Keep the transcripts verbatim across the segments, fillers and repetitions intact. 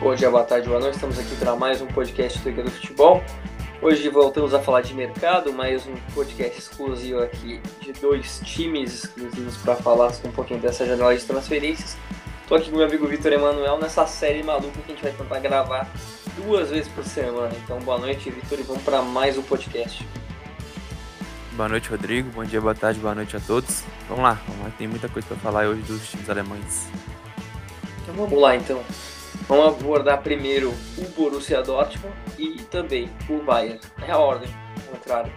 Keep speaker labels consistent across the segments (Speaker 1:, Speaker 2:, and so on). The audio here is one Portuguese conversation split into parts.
Speaker 1: Bom dia, boa tarde, boa noite. Estamos aqui para mais um podcast do Liga do Futebol. Hoje voltamos a falar de mercado, mais um podcast exclusivo aqui de dois times exclusivos para falar um pouquinho dessa janela de transferências. Estou aqui com meu amigo Vitor Emanuel nessa série maluca que a gente vai tentar gravar duas vezes por semana. Então, boa noite, Vitor, e vamos para mais um podcast.
Speaker 2: Boa noite, Rodrigo. Bom dia, boa tarde, boa noite a todos. Vamos lá, vamos lá. Tem muita coisa para falar hoje dos times alemães.
Speaker 1: Então vamos lá, então. Vamos abordar primeiro o Borussia Dortmund e também o Bayern. É a ordem, ao contrário.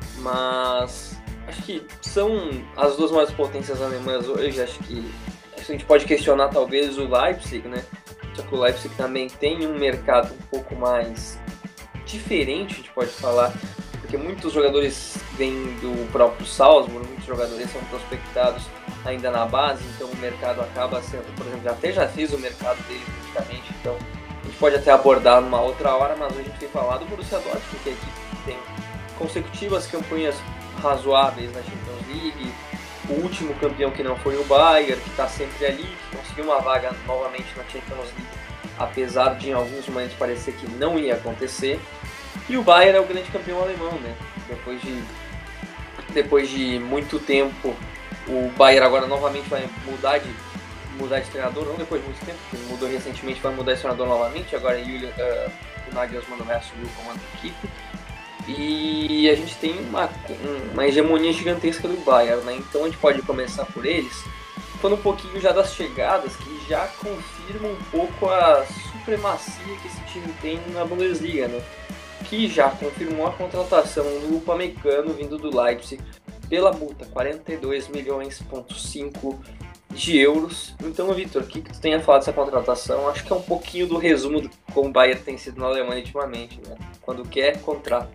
Speaker 1: Mas acho que são as duas maiores potências alemãs hoje. Acho que a gente pode questionar talvez o Leipzig, né? Só que o Leipzig também tem um mercado um pouco mais diferente, a gente pode falar, porque muitos jogadores vêm do próprio Salzburg, muitos jogadores são prospectados ainda na base, então o mercado acaba sendo, por exemplo, até já fez o mercado dele praticamente, então a gente pode até abordar numa outra hora, mas hoje a gente tem falado do Borussia Dortmund, que é a equipe que tem consecutivas campanhas razoáveis na Champions League, o último campeão que não foi o Bayern, que está sempre ali, que conseguiu uma vaga novamente na Champions League, apesar de em alguns momentos parecer que não ia acontecer. E o Bayern é o grande campeão alemão, né? Depois de, depois de muito tempo, o Bayern agora novamente vai mudar de, mudar de treinador, não depois de muito tempo, porque mudou recentemente, vai mudar de treinador novamente, agora Julian, uh, o Nagelsmann vai assumir o comando da equipe. E a gente tem uma, uma hegemonia gigantesca do Bayern, né? Então a gente pode começar por eles, falando um pouquinho já das chegadas, que já confirmam um pouco a supremacia que esse time tem na Bundesliga, né? Que já confirmou a contratação do Upamecano vindo do Leipzig pela multa, quarenta e dois milhões e cinco de euros. Então, Vitor, o que, que tu tem a falar dessa contratação? Acho que é um pouquinho do resumo de como o Bayern tem sido na Alemanha ultimamente, né? Quando quer, contrata.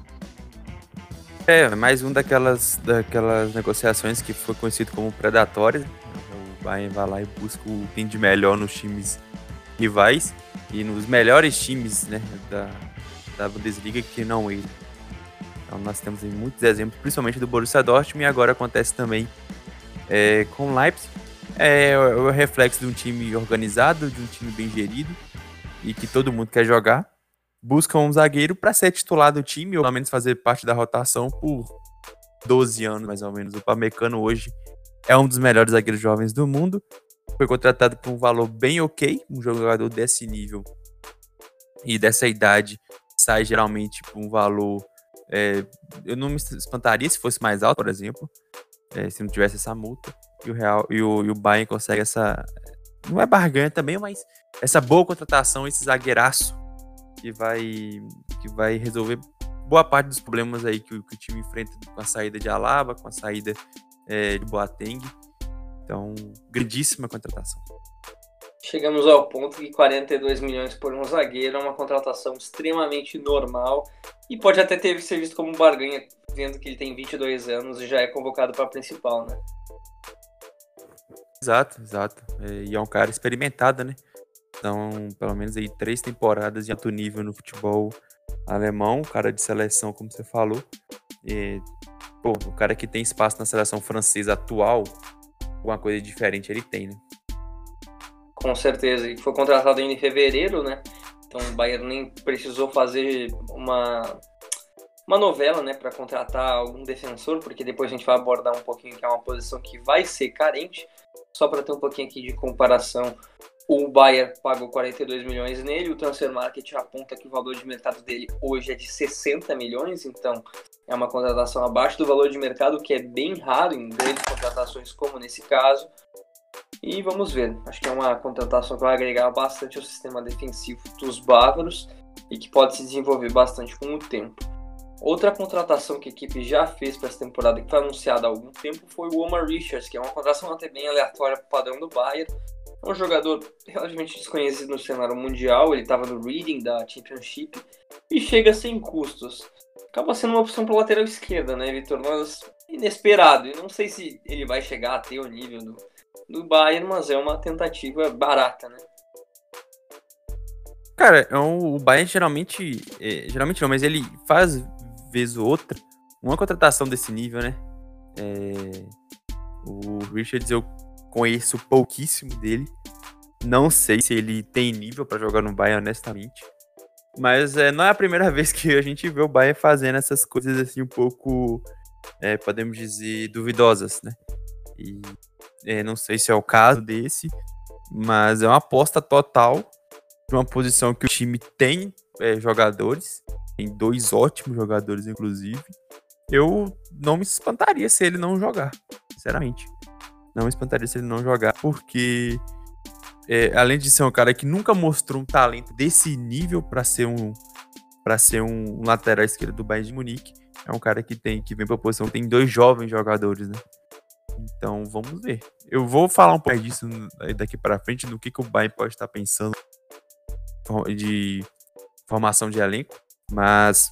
Speaker 2: É, mais um daquelas, daquelas negociações que foi conhecido como predatórias. O Bayern vai lá e busca o que tem de melhor nos times rivais e nos melhores times, né, da, da Bundesliga, que não ele. Então nós temos aí muitos exemplos, principalmente do Borussia Dortmund, e agora acontece também é, com o Leipzig. É o reflexo de um time organizado, de um time bem gerido e que todo mundo quer jogar. Busca um zagueiro para ser titular do time, ou pelo menos fazer parte da rotação por doze anos, mais ou menos. O Upamecano hoje é um dos melhores zagueiros jovens do mundo. Foi contratado por um valor bem ok, um jogador desse nível e dessa idade sai geralmente por um valor... É, eu não me espantaria se fosse mais alto, por exemplo, é, se não tivesse essa multa. E o, Real, e, o, e o Bayern consegue essa... Não é barganha também, mas essa boa contratação, esse zagueiraço que vai, que vai resolver boa parte dos problemas aí que, que o time enfrenta com a saída de Alaba, com a saída é, de Boateng. Então, grandíssima contratação.
Speaker 1: Chegamos ao ponto que quarenta e dois milhões por um zagueiro é uma contratação extremamente normal e pode até ter ser visto como barganha, vendo que ele tem vinte e dois anos e já é convocado para a principal, né?
Speaker 2: Exato, exato. É, e é um cara experimentado, né? Então, pelo menos aí três temporadas de alto nível no futebol alemão, cara de seleção, como você falou. E, pô, o cara que tem espaço na seleção francesa atual, alguma coisa diferente ele tem, né?
Speaker 1: Com certeza. E foi contratado ainda em fevereiro, né? Então o Bayern nem precisou fazer uma, uma novela, né, para contratar algum defensor, porque depois a gente vai abordar um pouquinho que é uma posição que vai ser carente. Só para ter um pouquinho aqui de comparação, o Bayern pagou quarenta e dois milhões nele, o Transfermarkt aponta que o valor de mercado dele hoje é de sessenta milhões, então é uma contratação abaixo do valor de mercado, que é bem raro em grandes contratações como nesse caso. E vamos ver, acho que é uma contratação que vai agregar bastante ao sistema defensivo dos bávaros e que pode se desenvolver bastante com o tempo. Outra contratação que a equipe já fez para essa temporada, que foi anunciada há algum tempo, foi o Omar Richards, que é uma contratação até bem aleatória para o padrão do Bayern. É um jogador relativamente desconhecido no cenário mundial, ele estava no Reading da Championship e chega sem custos. Acaba sendo uma opção para a lateral esquerda, né, Vitor? Mas inesperado, eu não sei se ele vai chegar a ter o nível do, do Bayern, mas é uma tentativa barata, né?
Speaker 2: Cara, é um, o Bayern geralmente, é, geralmente não, mas ele faz vez ou outra uma contratação desse nível, né? É, o Richards eu conheço pouquíssimo dele, Não sei se ele tem nível pra jogar no Bayern, honestamente. Mas é, não é a primeira vez que a gente vê o Bayern fazendo essas coisas assim um pouco, é, podemos dizer, duvidosas, né? E é, não sei se é o caso desse, mas é uma aposta total de uma posição que o time tem é, jogadores, tem dois ótimos jogadores, inclusive. Eu não me espantaria se ele não jogar, sinceramente. Não me espantaria se ele não jogar, porque é, além de ser um cara que nunca mostrou um talento desse nível para ser um para ser um, um lateral esquerdo do Bayern de Munique, é um cara que tem que vem para a posição, tem dois jovens jogadores, né? Então vamos ver. Eu vou falar um pouco disso daqui para frente, do que, que o Bayern pode estar pensando de formação de elenco, mas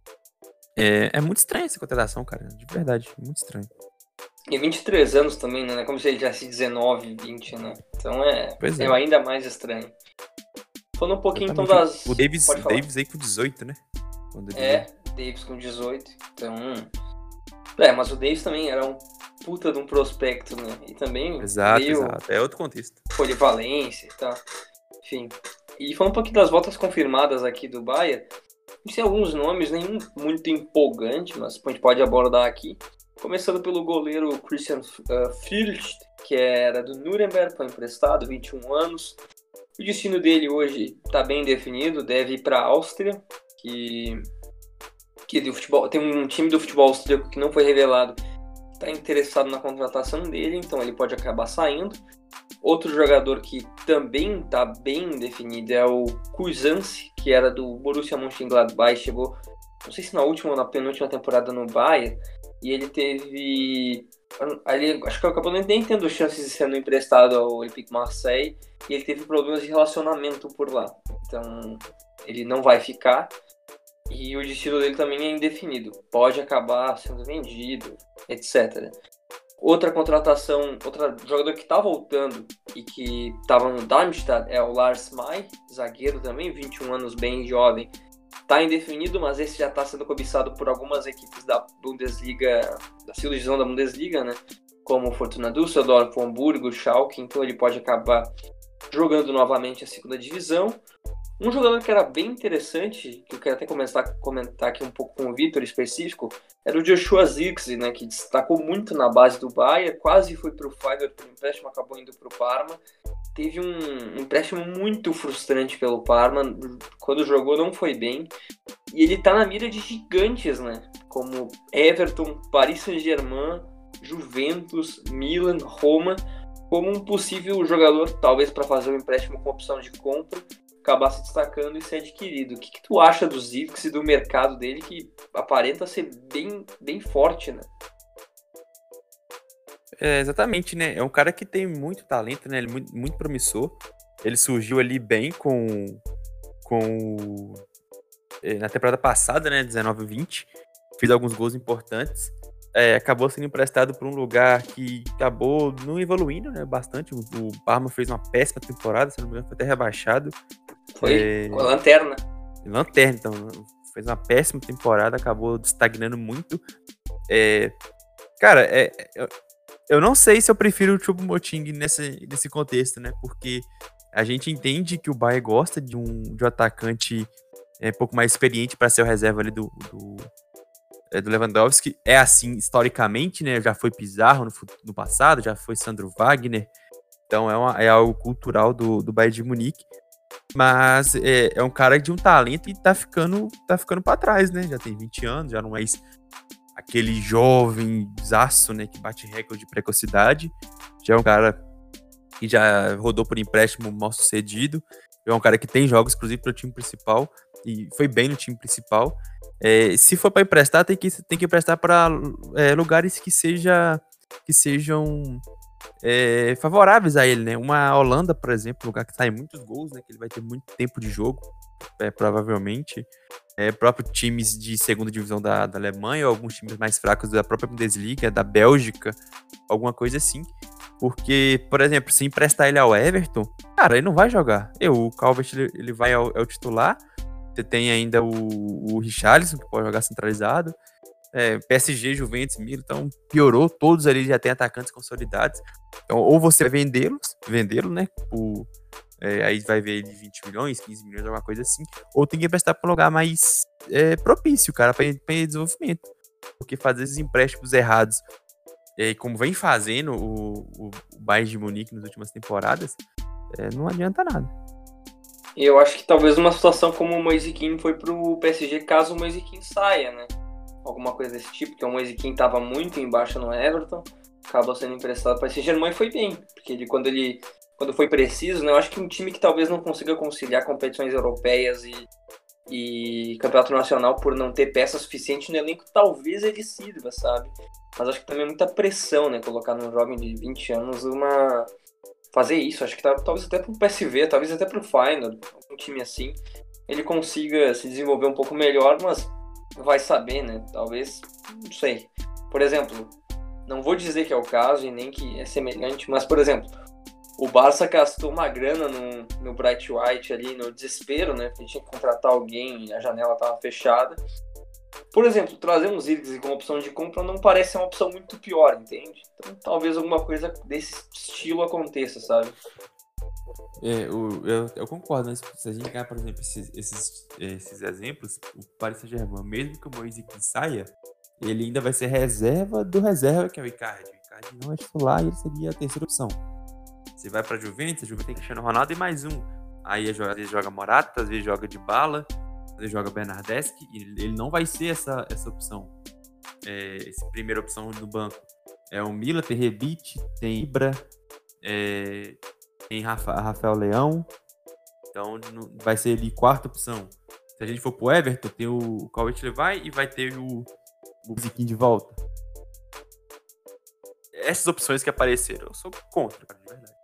Speaker 2: é, é muito estranha essa contratação, cara, de verdade, muito estranho.
Speaker 1: E vinte e três anos também, né? Como se ele tivesse dezenove, vinte, né? Então é, é. é ainda mais estranho. Falando um pouquinho então das...
Speaker 2: O Davis, Davis aí com dezoito, né?
Speaker 1: É, Davis com dezoito. Então... É, mas o Davis também era um puta de um prospecto, né? E também
Speaker 2: exato, veio... exato. É outro contexto.
Speaker 1: Polivalência e tal. Enfim. E falando um pouquinho das voltas confirmadas aqui do Bayern, a gente tem alguns nomes, nenhum muito empolgante, mas a gente pode abordar aqui. Começando pelo goleiro Christian uh, Filch, que era do Nuremberg, foi emprestado, vinte e um anos. O destino dele hoje está bem definido, deve ir para a Áustria, que, que do futebol, tem um time do futebol austríaco que não foi revelado, está interessado na contratação dele, então ele pode acabar saindo. Outro jogador que também está bem definido é o Cuisance, que era do Borussia Mönchengladbach, chegou, não sei se na última ou na penúltima temporada no Bayern, e ele teve... Ele, acho que acabou nem tendo chances de sendo emprestado ao Olympique Marseille, e ele teve problemas de relacionamento por lá. Então, ele não vai ficar. E o destino dele também é indefinido. Pode acabar sendo vendido, etcétera. Outra contratação, outro jogador que está voltando e que estava no Darmstadt é o Lars May, zagueiro também, vinte e um anos, bem jovem. Está indefinido, mas esse já está sendo cobiçado por algumas equipes da Bundesliga, da segunda divisão da Bundesliga, né? Como Fortuna Düsseldorf, Hamburgo, Schalke, então ele pode acabar jogando novamente a segunda divisão. Um jogador que era bem interessante, que eu quero até começar a comentar aqui um pouco com o Vitor específico, era o Joshua Zirkzee, né? Que destacou muito na base do Bayern, quase foi para o Feyenoord por empréstimo, acabou indo para o Parma. Teve um empréstimo muito frustrante pelo Parma, quando jogou não foi bem, e ele tá na mira de gigantes, né, como Everton, Paris Saint-Germain, Juventus, Milan, Roma, como um possível jogador, talvez para fazer um empréstimo com opção de compra, acabar se destacando e ser adquirido. O que, que tu acha do Zirkzee e do mercado dele, que aparenta ser bem, bem forte, né?
Speaker 2: É, exatamente, né? É um cara que tem muito talento, né? Ele é muito, muito promissor. Ele surgiu ali bem com, com na temporada passada, né? dezenove vinte. Fez alguns gols importantes. É, acabou sendo emprestado para um lugar que acabou não evoluindo, né? Bastante. O, o Parma fez uma péssima temporada, se não me engano, foi até rebaixado.
Speaker 1: Foi é... com a lanterna.
Speaker 2: Lanterna, então. Fez uma péssima temporada, acabou estagnando muito. É... Cara, é... eu não sei se eu prefiro o Choupo-Moting nesse, nesse contexto, né? Porque a gente entende que o Bayern gosta de um, de um atacante é, um pouco mais experiente para ser o reserva ali do, do, é, do Lewandowski. É assim, historicamente, né? Já foi Pizarro no, no passado, já foi Sandro Wagner. Então é, uma, é algo cultural do, do Bayern de Munique. Mas é, é um cara de um talento e tá ficando, tá ficando para trás, né? Já tem vinte anos, já não é aquele jovem zaço, né, que bate recorde de precocidade. Já é um cara que já rodou por empréstimo mal sucedido. É um cara que tem jogos, inclusive, para o time principal. E foi bem no time principal. É, se for para emprestar, tem que, tem que emprestar para é, lugares que, seja, que sejam é, favoráveis a ele, né? Uma Holanda, por exemplo, lugar que sai muitos gols, né? Que ele vai ter muito tempo de jogo, é, provavelmente. É, próprios times de segunda divisão da, da Alemanha, ou alguns times mais fracos da própria Bundesliga, da Bélgica, alguma coisa assim. Porque, por exemplo, se emprestar ele ao Everton, cara, ele não vai jogar. Eu, o Calvert, ele, ele vai ao, ao titular. Você tem ainda o, o Richarlison, que pode jogar centralizado. É, P S G, Juventus, Milan, então piorou. Todos ali já têm atacantes consolidados. Então, ou você vai vendê-los, vendê-lo, né, por, é, aí vai ver ele vinte milhões, quinze milhões, alguma coisa assim, ou tem que emprestar para um lugar mais é, propício, cara, para desenvolvimento. Porque fazer esses empréstimos errados, é, como vem fazendo o, o, o Bayern de Munique nas últimas temporadas, é, não adianta nada.
Speaker 1: E eu acho que talvez uma situação como o Moise Kean foi pro P S G caso o Moise Kean saia, né? Alguma coisa desse tipo, porque o Moise Kean tava muito embaixo no Everton, acabou sendo emprestado para o Paris Saint-Germain e foi bem, porque ele, quando ele quando foi preciso, né, eu acho que um time que talvez não consiga conciliar competições europeias e, e campeonato nacional por não ter peça suficiente no elenco, talvez ele sirva, sabe? Mas acho que também é muita pressão, né, colocar num jovem de vinte anos uma... fazer isso, acho que tá, talvez até pro P S V, talvez até pro Feyenoord, um time assim, ele consiga se desenvolver um pouco melhor, mas vai saber, né, talvez, não sei. Por exemplo, não vou dizer que é o caso e nem que é semelhante, mas, por exemplo, o Barça gastou uma grana no, no Bright White ali, no desespero, né, porque tinha que contratar alguém e a janela estava fechada. Por exemplo, trazer um Zirkzee como opção de compra não parece ser uma opção muito pior, entende? Então, talvez alguma coisa desse estilo aconteça, sabe?
Speaker 2: É, o, eu, eu concordo, mas se a gente ganhar, por exemplo, esses, esses, esses exemplos, o Paris Saint-Germain, mesmo que o Moise Kean saia, ele ainda vai ser reserva do reserva, que é o Icardi. O Icardi não é titular e ele seria a terceira opção. Você vai pra Juventus, a Juventus tem Cristiano Ronaldo e mais um. Aí às vezes joga Morata, às vezes joga Dybala, às vezes joga Bernardeschi, e ele não vai ser essa, essa opção. É, essa primeira opção no banco. É o Mila, tem Rebic, tem Ibra, é, tem Rafa, Rafael Leão. Então vai ser ali quarta opção. Se a gente for pro Everton, tem o Calvert Levy e vai ter o, o Ziquinho de volta. Essas opções que apareceram, eu sou contra, cara, de verdade.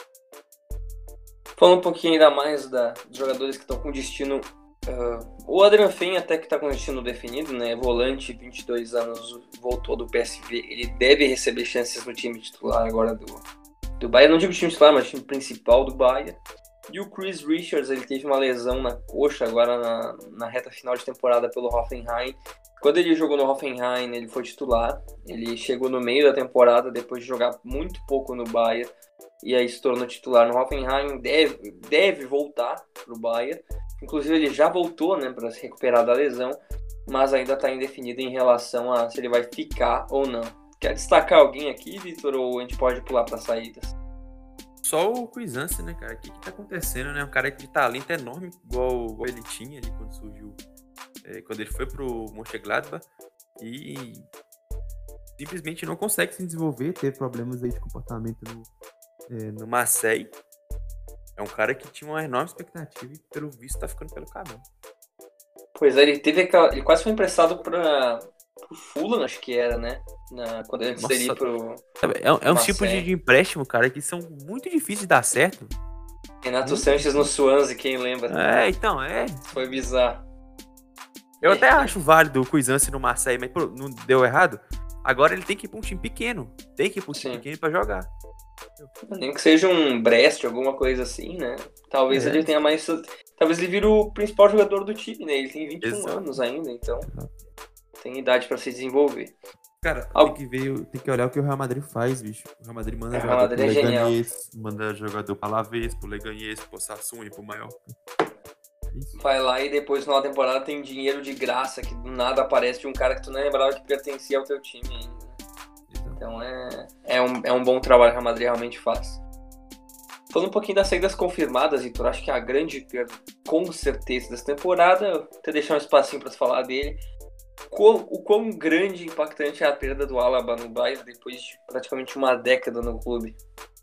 Speaker 1: Falando um pouquinho ainda mais da, dos jogadores que estão com destino... Uh, o Adrian Fen até que está com destino definido, né? Volante, vinte e dois anos, voltou do P S V. Ele deve receber chances no time titular agora do, do Bayern. Não digo time titular, mas time principal do Bayern. E o Chris Richards, ele teve uma lesão na coxa agora na, na reta final de temporada pelo Hoffenheim. Quando ele jogou no Hoffenheim, ele foi titular. Ele chegou no meio da temporada, depois de jogar muito pouco no Bayern. E aí se tornou titular no Hoffenheim. Deve, deve voltar pro Bayern. Inclusive ele já voltou, né, para se recuperar da lesão. Mas ainda está indefinido em relação a se ele vai ficar ou não. Quer destacar alguém aqui, Vitor? Ou a gente pode pular para saídas?
Speaker 2: Só o Cuisance, né, cara? O que que tá acontecendo, né? Um cara de talento enorme, igual, igual ele tinha ali quando surgiu, é, quando ele foi pro Mönchengladbach, e simplesmente não consegue se desenvolver, teve problemas aí de comportamento no, é, no Marseille. É um cara que tinha uma enorme expectativa e, pelo visto, tá ficando pelo caminho.
Speaker 1: Pois é, ele teve aquela, ele quase foi emprestado para o Fulham, acho que era, né? Na, quando antes
Speaker 2: Nossa,
Speaker 1: dele ir pro...
Speaker 2: É, é um tipo de, de empréstimo, cara, que são muito difíceis de dar certo.
Speaker 1: Renato
Speaker 2: muito
Speaker 1: Sanches
Speaker 2: difícil.
Speaker 1: no Swansea, quem lembra?
Speaker 2: É, então, é.
Speaker 1: Foi bizarro.
Speaker 2: Eu
Speaker 1: é.
Speaker 2: até acho válido o Cuisance no Marseille, mas pô, não deu errado. Agora ele tem que ir pra um time pequeno. Tem que ir pra um time
Speaker 1: Sim.
Speaker 2: pequeno pra jogar.
Speaker 1: Nem que seja um Brest, alguma coisa assim, né? Talvez
Speaker 2: É.
Speaker 1: ele tenha mais... Talvez ele vire o principal jogador do time, né? Ele tem vinte e um
Speaker 2: Exato.
Speaker 1: anos ainda, então
Speaker 2: Exato.
Speaker 1: tem idade pra se desenvolver.
Speaker 2: Cara,
Speaker 1: Al-
Speaker 2: tem que ver, tem que olhar o que o Real Madrid faz, bicho. O Real Madrid manda
Speaker 1: O Real
Speaker 2: jogador
Speaker 1: Madrid
Speaker 2: pro
Speaker 1: é genial.
Speaker 2: Leganés, manda jogador pra Alavés, pro Leganés, pro Sassuolo e pro Mallorca. Isso.
Speaker 1: Vai lá e depois, na temporada, tem dinheiro de graça, que do nada aparece de um cara que tu nem lembrava que pertencia ao teu time ainda.
Speaker 2: Exato.
Speaker 1: Então é, é, um, é um bom trabalho que o Real Madrid realmente faz. Falando um pouquinho das saídas confirmadas, Vitor, acho que a grande perda, com certeza, dessa temporada, eu vou até deixar um espacinho para falar dele, quão, o quão grande e impactante é a perda do Alaba no Bayern depois de praticamente uma década no clube.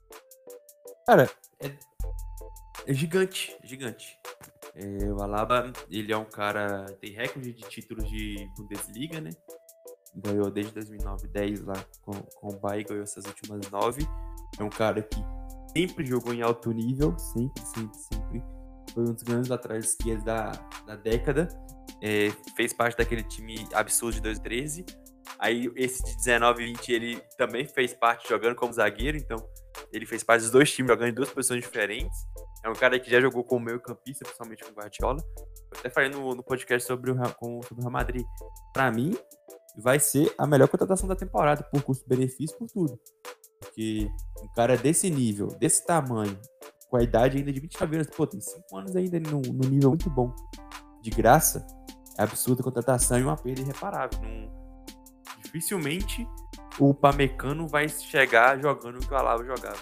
Speaker 2: Cara, é, é gigante, gigante. É, o Alaba, ele é um cara, tem recorde de títulos de Bundesliga, né? Ganhou desde dois mil e nove, dez lá com, com o Bayern, ganhou essas últimas nove. É um cara que sempre jogou em alto nível, sempre, sempre, sempre. Foi um dos grandes laterais esquerdos da, da década. É, fez parte daquele time absurdo de dois mil e treze. Aí esse de dezenove e vinte ele também fez parte jogando como zagueiro, então ele fez parte dos dois times jogando em duas posições diferentes. É um cara que já jogou como meio campista, principalmente com o Guardiola. Eu até falei no, no podcast sobre o, com, sobre o Real Madrid. Pra mim, vai ser a melhor contratação da temporada, por custo-benefício, por tudo. Porque um cara desse nível, desse tamanho, com a idade ainda de vinte e nove anos, pô, tem cinco anos ainda no, no nível muito bom. De graça, é absurda a contratação e uma perda irreparável. Não, dificilmente o Upamecano vai chegar jogando o que o Alaba jogava.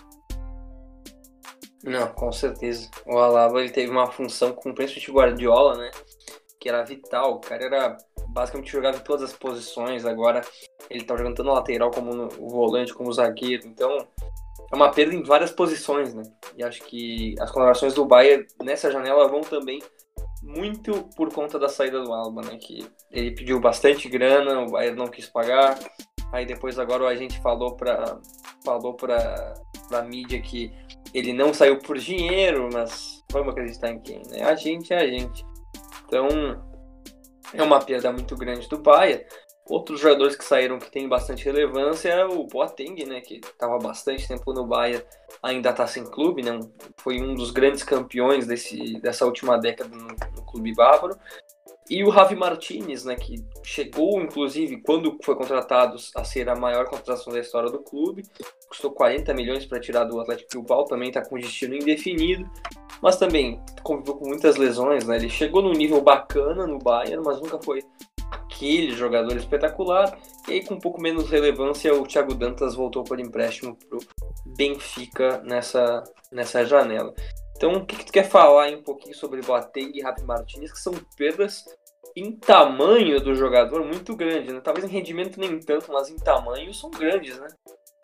Speaker 1: Não, com certeza. O Alaba ele teve uma função com principalmente o Guardiola, né? Que era vital. O cara era basicamente jogava em todas as posições. Agora ele tá jogando tanto no lateral como no volante, como zagueiro. Então é uma perda em várias posições, né? E acho que as contratações do Bayern nessa janela vão também muito por conta da saída do Alaba, né? Que ele pediu bastante grana, o Bayern não quis pagar. Aí depois agora a gente falou pra, falou pra, pra mídia que ele não saiu por dinheiro, mas vamos acreditar em quem, né? A gente é a gente. Então é uma perda muito grande do Bayern. Outros jogadores que saíram que têm bastante relevância é o Boateng, né, que estava bastante tempo no Bayern, ainda está sem clube, né, foi um dos grandes campeões desse, dessa última década no, no clube bávaro. E o Javi Martinez, né, que chegou, inclusive, quando foi contratado a ser a maior contratação da história do clube, custou quarenta milhões para tirar do Atlético Bilbao, também está com destino indefinido, mas também conviveu com muitas lesões, né, ele chegou num nível bacana no Bayern, mas nunca foi aquele jogador espetacular. E aí, com um pouco menos relevância, o Thiago Dantas voltou por empréstimo pro Benfica nessa, nessa janela. Então, o que, que tu quer falar aí um pouquinho sobre Boateng e Javi Martinez, que são perdas em tamanho do jogador muito grande, né? Talvez em rendimento nem tanto, mas em tamanho são grandes, né?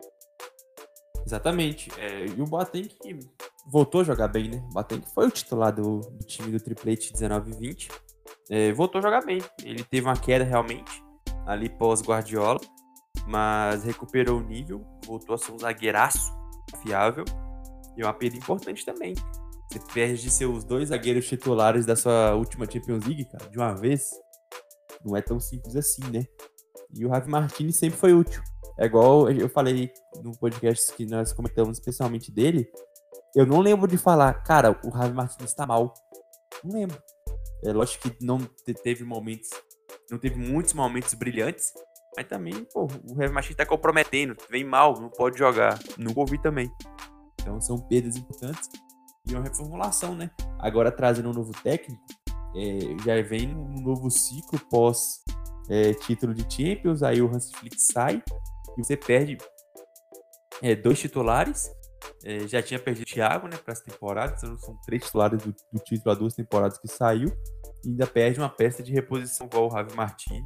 Speaker 2: Exatamente. É, e o Boateng voltou a jogar bem, né? O Boateng foi o titular do, do time do Triplete dezenove e vinte. É, voltou a jogar bem. Ele teve uma queda realmente ali pós-Guardiola, mas recuperou o nível, voltou a ser um zagueiraço fiável e uma perda importante também. Você perde seus dois zagueiros titulares da sua última Champions League, cara, de uma vez. Não é tão simples assim, né? E o Javi Martinez sempre foi útil. É igual eu falei no podcast que nós comentamos especialmente dele. Eu não lembro de falar, cara, o Javi Martinez tá mal. Não lembro. É lógico que não teve momentos, não teve muitos momentos brilhantes, mas também, pô, o Javi Martinez tá comprometendo, vem mal, não pode jogar, nunca ouvi também. Então são perdas importantes e uma reformulação, né? Agora trazendo um novo técnico, é, já vem um novo ciclo pós é, título de Champions, aí o Hans Flick sai e você perde é, dois titulares. É, já tinha perdido o Thiago, né, para essa temporada, então são três titulares do, do título há duas temporadas que saiu, e ainda perde uma peça de reposição igual o Javi Martinez.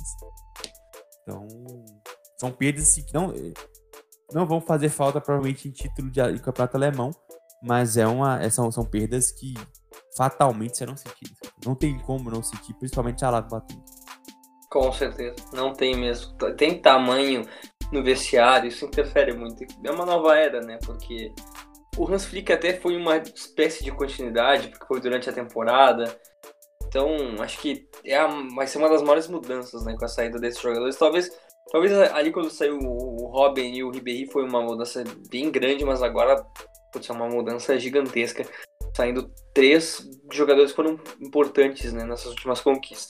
Speaker 2: Então, são perdas assim, que não, não vão fazer falta provavelmente em título de, de campeonato alemão, mas é uma, são, são perdas que fatalmente serão sentidas. Não tem como não sentir, principalmente a Alaba batendo.
Speaker 1: Com certeza, não tem mesmo. Tem tamanho no vestiário, isso interfere muito. É uma nova era, né? Porque o Hans Flick até foi uma espécie de continuidade, porque foi durante a temporada. Então, acho que é a, vai ser uma das maiores mudanças, né, com a saída desses jogadores. Talvez, talvez ali quando saiu o Robben e o Ribéry foi uma mudança bem grande, mas agora putz, é uma mudança gigantesca. Saindo três jogadores que foram importantes, né, nessas últimas conquistas.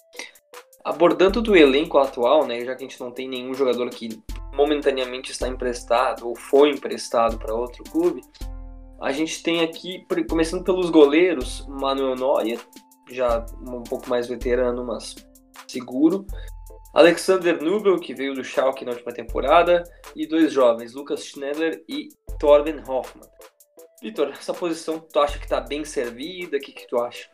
Speaker 1: Abordando do elenco atual, né, já que a gente não tem nenhum jogador que momentaneamente está emprestado ou foi emprestado para outro clube, a gente tem aqui, começando pelos goleiros, Manuel Neuer, já um pouco mais veterano, mas seguro, Alexander Nubel, que veio do Schalke na última temporada, e dois jovens, Lukas Schneller e Torben Hoffmann. Vitor, essa posição tu acha que está bem servida? O que, que tu acha?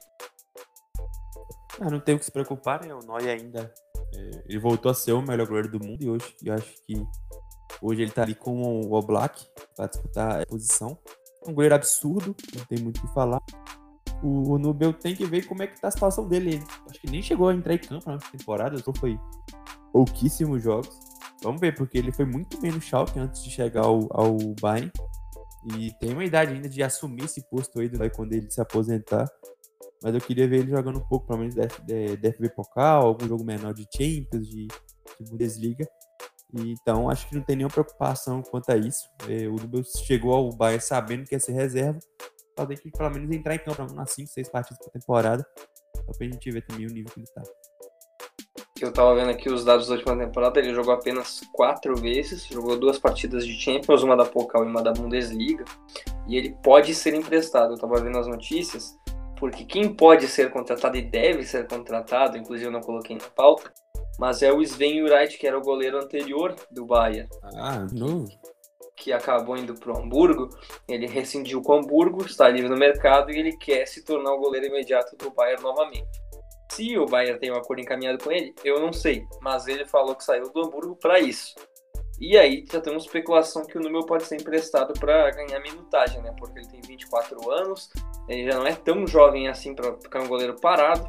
Speaker 2: Ah, não tem o que se preocupar, né? O Neuer ainda é, ele voltou a ser o melhor goleiro do mundo e hoje eu acho que hoje ele tá ali com o Oblak para disputar a posição. É um goleiro absurdo, não tem muito o que falar. O, o Nubel tem que ver como é que tá a situação dele. Ele, acho que nem chegou a entrar em campo na temporada, só foi pouquíssimos jogos. Vamos ver, porque ele foi muito bem no Schalke antes de chegar ao, ao Bayern e tem uma idade ainda de assumir esse posto aí quando ele se aposentar. Mas eu queria ver ele jogando um pouco, pelo menos, da F B Pokal, algum jogo menor de Champions, de, de Bundesliga. E, então, acho que não tem nenhuma preocupação quanto a isso. É, o Nubel chegou ao Bayern sabendo que ia ser reserva. Só tem que, pelo menos, entrar em campo umas cinco, seis partidas por temporada. Só pra gente ver também o nível que ele tá.
Speaker 1: Eu tava vendo aqui os dados da última temporada. Ele jogou apenas quatro vezes. Jogou duas partidas de Champions, uma da Pokal e uma da Bundesliga. e ele pode ser emprestado. Eu estava vendo as notícias, porque quem pode ser contratado e deve ser contratado, inclusive eu não coloquei na pauta, mas é o Sven Juraj, que era o goleiro anterior do Bayern.
Speaker 2: Ah, novo.
Speaker 1: Que acabou indo para o Hamburgo. Ele rescindiu com o Hamburgo, está livre no mercado e ele quer se tornar o goleiro imediato do Bayern novamente. Se o Bayern tem um acordo encaminhado com ele, eu não sei, mas ele falou que saiu do Hamburgo para isso. E aí já temos especulação que o Número pode ser emprestado para ganhar minutagem, né? Porque ele tem vinte e quatro anos, ele já não é tão jovem assim para ficar um goleiro parado.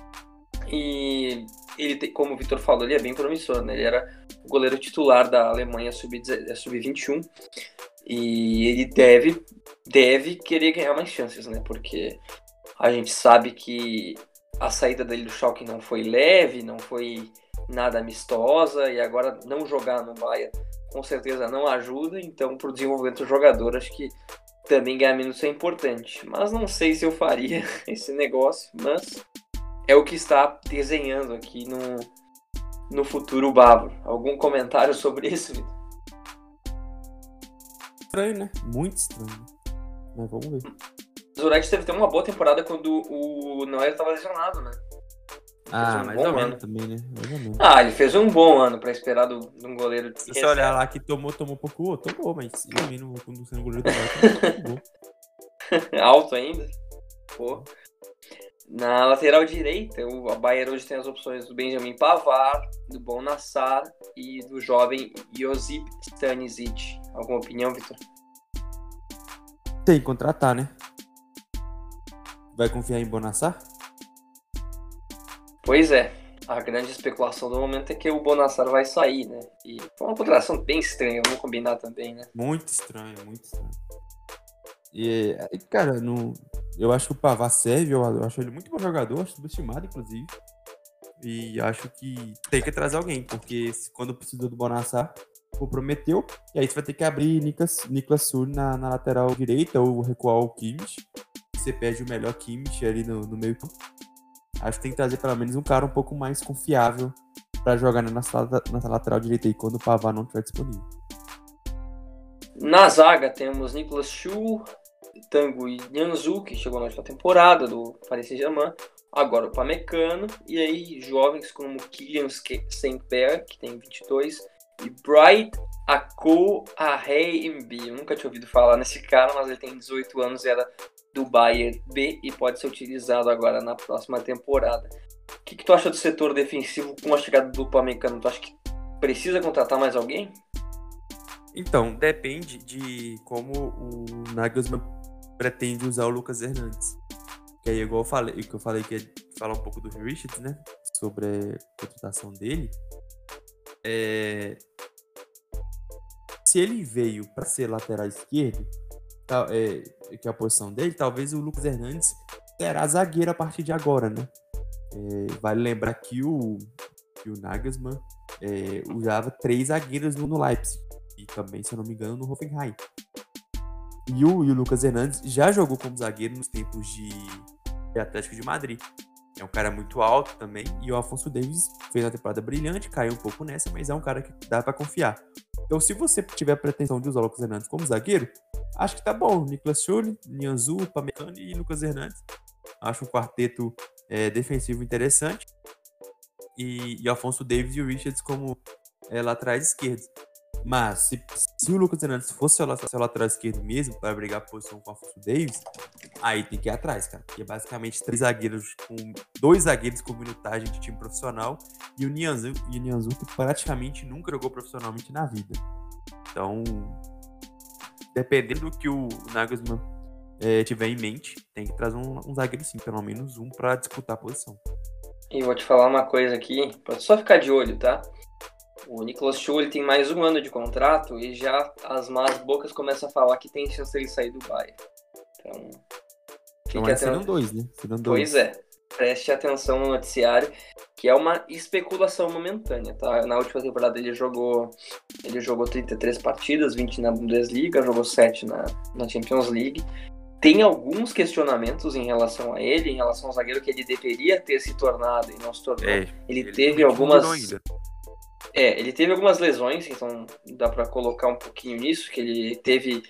Speaker 1: E ele, tem, como o Vitor falou, ele é bem promissor, né? Ele era o goleiro titular da Alemanha sub vinte e um e ele deve, deve querer ganhar mais chances, né? Porque a gente sabe que a saída dele do Schalke não foi leve, não foi nada amistosa, e agora não jogar no Bayern com certeza não ajuda, então para o desenvolvimento do jogador acho que também ganhar minutos é importante, mas não sei se eu faria esse negócio, mas é o que está desenhando aqui no, no futuro bávaro. Algum comentário sobre isso, Vitor?
Speaker 2: Estranho, né? Muito estranho. Mas vamos ver.
Speaker 1: O Zurek teve até uma boa temporada quando o Neuer estava lesionado, né?
Speaker 2: Ah, um mais ou menos também, né? Mais ou menos.
Speaker 1: Ah, ele fez um bom ano pra esperar do, de um goleiro de
Speaker 2: Se você olhar lá que tomou, tomou um pouco, tomou, mas eu não quando sendo goleiro do Bayern, tomou.
Speaker 1: Alto ainda? Pô. Na lateral direita, o Bayern hoje tem as opções do Benjamin Pavard, do Bon Nassar e do jovem Josip Stanisic. Alguma opinião, Vitor?
Speaker 2: Tem que contratar, né? Vai confiar em Bon Nassar?
Speaker 1: Pois é, a grande especulação do momento é que o Bon Nassar vai sair, né? E foi uma contratação bem estranha, vamos combinar também, né?
Speaker 2: Muito estranho, muito estranho. E, cara, no, eu acho que o Pavard serve, eu, eu acho ele muito bom jogador, acho subestimado, inclusive. E acho que tem que trazer alguém, porque quando precisou do Bon Nassar, comprometeu, e aí você vai ter que abrir Niklas, Niklas Süle na, na lateral direita ou recuar o Kimmich. Você perde o melhor Kimmich ali no, no meio campo. Acho que tem que trazer pelo menos um cara um pouco mais confiável para jogar nessa, nessa lateral direita aí quando o Pavard não estiver disponível.
Speaker 1: Na zaga temos Niklas Süle, Tanguy Nianzou, que chegou na última temporada do Paris Saint-Germain, agora o Upamecano, e aí jovens como Kylian Saint-Pierre, que tem vinte e dois, e Bright Ako Ahembi. Eu nunca tinha ouvido falar nesse cara, mas ele tem dezoito anos e era do Bayern B e pode ser utilizado agora na próxima temporada. O que, que tu acha do setor defensivo com a chegada do Upamecano? Tu acha que precisa contratar mais alguém?
Speaker 2: Então, depende de como o Nagelsmann pretende usar o Lucas Hernandes. Que aí, igual eu falei, que eu falei que ia falar um pouco do Richards, né? Sobre a contratação dele. É... Se ele veio para ser lateral esquerdo, é, que é a posição dele, talvez o Lucas Hernandes será zagueiro a partir de agora, né? É, vale lembrar que o, que o Nagelsmann é, usava três zagueiros no, no Leipzig e também, se eu não me engano, no Hoffenheim. E o, e o Lucas Hernandes já jogou como zagueiro nos tempos de, de Atlético de Madrid. É um cara muito alto também, e o Alphonso Davies fez uma temporada brilhante, caiu um pouco nessa, mas é um cara que dá para confiar. Então, se você tiver a pretensão de usar o Lucas Hernandes como zagueiro, acho que tá bom. Niklas Süle, Nianzou, Upamecano e Lucas Hernandes. Acho um quarteto é, defensivo interessante. E, e Alphonso Davies e o Richards como é, laterais esquerdos. Mas, se, se o Lucas Hernandes fosse o seu lateral esquerdo mesmo, para brigar a posição com o Alphonso Davies, aí tem que ir atrás, cara. Porque é basicamente três zagueiros, com dois zagueiros com minutagem de time profissional e o Nianzou, e o Nianzou que praticamente nunca jogou profissionalmente na vida. Então, dependendo do que o Nagelsmann é, tiver em mente, tem que trazer um, um zagueiro sim, pelo menos um, para disputar a posição.
Speaker 1: E vou te falar uma coisa aqui, pra só ficar de olho, tá? O Niklas Süle tem mais um ano de contrato e já as más bocas começam a falar que tem chance de ele sair do Bayern. Então,
Speaker 2: fique então, serão dois, né? Serão dois.
Speaker 1: Pois é. Preste atenção no noticiário, que é uma especulação momentânea, tá? Na última temporada ele jogou, ele jogou trinta e três partidas, vinte na Bundesliga, jogou sete na, na Champions League. Tem alguns questionamentos em relação a ele, em relação ao zagueiro que ele deveria ter se tornado e não se tornou. É, ele, ele teve algumas... É, ele teve algumas lesões, então dá pra colocar um pouquinho nisso, que ele teve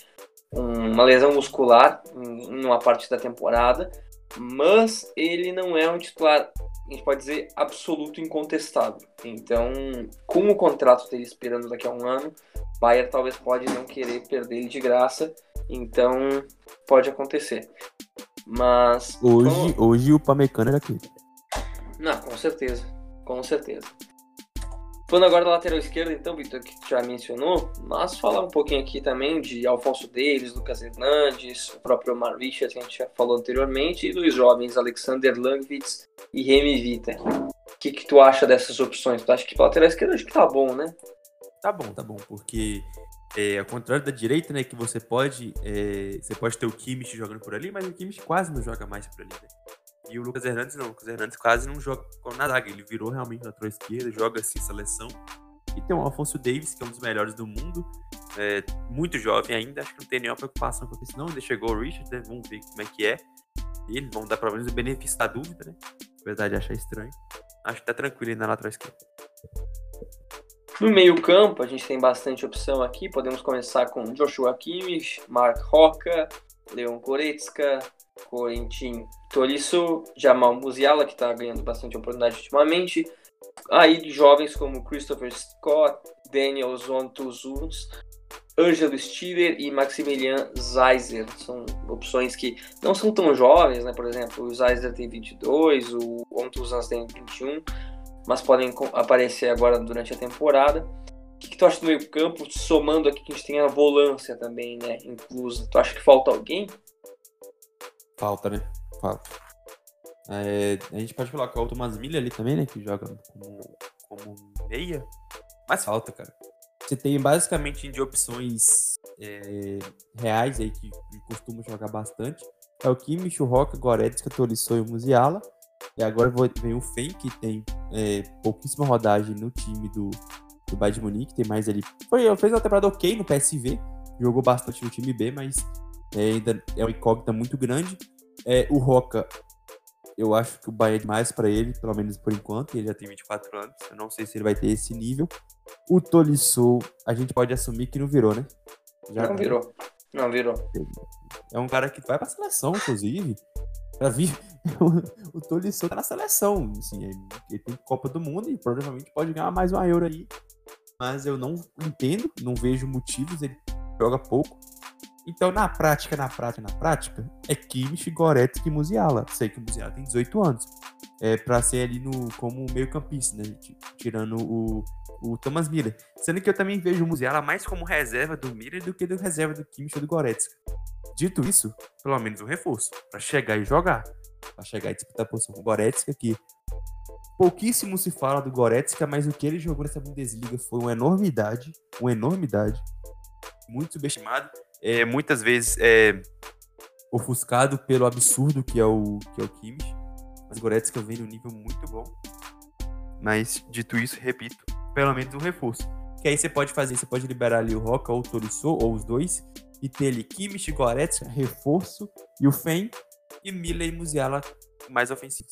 Speaker 1: uma lesão muscular em uma parte da temporada, mas ele não é um titular, a gente pode dizer, absoluto, incontestável. Então, com o contrato dele esperando daqui a um ano, o Bayern talvez pode não querer perder ele de graça, então pode acontecer. Mas
Speaker 2: Hoje,
Speaker 1: como...
Speaker 2: hoje o Pamecano era aquele.
Speaker 1: Não, com certeza, com certeza. Falando agora da lateral esquerda, então, Vitor, que tu já mencionou, mas falar um pouquinho aqui também de Alphonso Davies, Lucas Hernandes, o próprio Omar Richards, que a gente já falou anteriormente, e dos jovens Alexander Langwitz e Remy Vita. O que, que tu acha dessas opções? Tu acha que pra lateral esquerda acho que tá bom, né?
Speaker 2: Tá bom, tá bom, porque é, ao contrário da direita, né, que você pode, é, você pode ter o Kimmich jogando por ali, mas o Kimmich quase não joga mais por ali, né? E o Lucas Hernandes não, o Lucas Hernandes quase não joga na zaga, ele virou realmente lateral esquerda, joga assim seleção. E tem o Alphonso Davies, que é um dos melhores do mundo, é, muito jovem ainda, acho que não tem nenhuma preocupação com isso não, ainda chegou o Richard, né, vamos ver como é que é. E eles vão dar pelo menos o benefício da dúvida, né, apesar de achar estranho. Acho que tá tranquilo aí na lateral esquerda.
Speaker 1: No meio campo, a gente tem bastante opção aqui, podemos começar com Joshua Kimmich, Mark Roca, Leon Goretzka, Corentin Tolisso, Jamal Musiala, que está ganhando bastante oportunidade ultimamente. Aí de jovens como Christopher Scott, Daniel Zontuzuns, Ângelo Stiller e Maximilian Zeiser. São opções que não são tão jovens, né? Por exemplo, o Zeiser tem vinte e dois, o Zontuzuns tem vinte e um, mas podem aparecer agora durante a temporada. O que, que tu acha do meio campo? Somando aqui que a gente tem a volância também, né? Inclusa. Tu acha que falta alguém?
Speaker 2: Falta, né? Falta. É, a gente pode colocar o Thomas Miller ali também, né? Que joga como, como meia. Mas falta, cara. Você tem basicamente de opções é, reais aí que, que costumam jogar bastante. É o Kimmich, o Roca, o Goretzka, Tolisso e o Musiala. E agora vem o Fen, que tem é, pouquíssima rodagem no time do, do Bayern de Munique. Tem mais ali. Foi, fez uma temporada ok no P S V. Jogou bastante no time B, mas é, ainda é uma incógnita muito grande. É, o Roca, eu acho que o Bayern é demais para ele, pelo menos por enquanto. Ele já tem vinte e quatro anos. Eu não sei se ele vai ter esse nível. O Tolisso, a gente pode assumir que não virou, né?
Speaker 1: Já não virou. Não virou.
Speaker 2: É um cara que vai pra seleção, inclusive. Já vi. O Tolisso tá na seleção. Assim, ele tem Copa do Mundo e provavelmente pode ganhar mais uma Euro aí. Mas eu não entendo, não vejo motivos. Ele joga pouco. Então, na prática, na prática, na prática, é Kimmich, Goretzka e Musiala. Sei que o Musiala tem dezoito anos. É pra ser ali no, como meio campista, né? Tirando o, o Thomas Miller. Sendo que eu também vejo o Musiala mais como reserva do Miller do que do reserva do Kimmich ou do Goretzka. Dito isso, pelo menos um reforço. Pra chegar e jogar. Pra chegar e disputar a posição com o Goretzka, que pouquíssimo se fala do Goretzka, mas o que ele jogou nessa Bundesliga foi uma enormidade. Uma enormidade. Muito subestimado. É, muitas vezes é ofuscado pelo absurdo que é o, que é o Kimmich. Mas Goretzka vem num nível muito bom. Mas, dito isso, repito, pelo menos um reforço. Que aí você pode fazer, você pode liberar ali o Roca ou o Tolisso, ou os dois, e ter ali Kimmich, Goretzka, reforço, e o Fen, e Miller e Musiala mais ofensivos.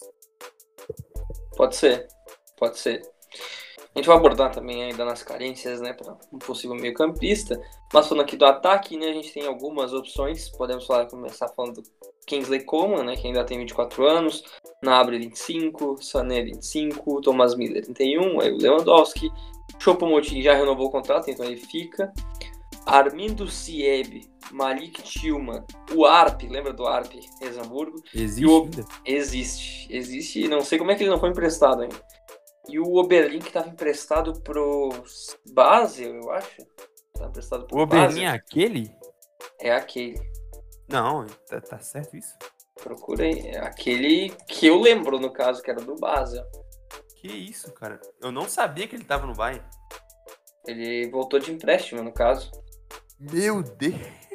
Speaker 1: Pode ser, pode ser. A gente vai abordar também ainda nas carências, né, para um possível meio campista. Mas falando aqui do ataque, né, a gente tem algumas opções. Podemos falar, começar falando do Kingsley Coman, né, que ainda tem vinte e quatro anos. Gnabry, vinte e cinco. Sané, vinte e cinco. Thomas Miller, trinta e um. Aí o Lewandowski. Choupo-Moting já renovou o contrato, então ele fica. Armindo Sieb, Malik Tillman, o Arp, lembra do Arp, Ex-Hamburgo?
Speaker 2: Existe
Speaker 1: o...
Speaker 2: ainda?
Speaker 1: Existe, existe. E não sei como é que ele não foi emprestado ainda. E o Oberlin, que estava emprestado pro Basel, eu acho. Tava emprestado pro
Speaker 2: o Oberlin
Speaker 1: Basel.
Speaker 2: é aquele?
Speaker 1: É aquele.
Speaker 2: Não, tá, tá certo isso?
Speaker 1: Procurei. É aquele que eu lembro, no caso, que era do Basel.
Speaker 2: Que isso, cara? Eu não sabia que ele tava no Bayern.
Speaker 1: Ele voltou de empréstimo, no caso.
Speaker 2: Meu Deus.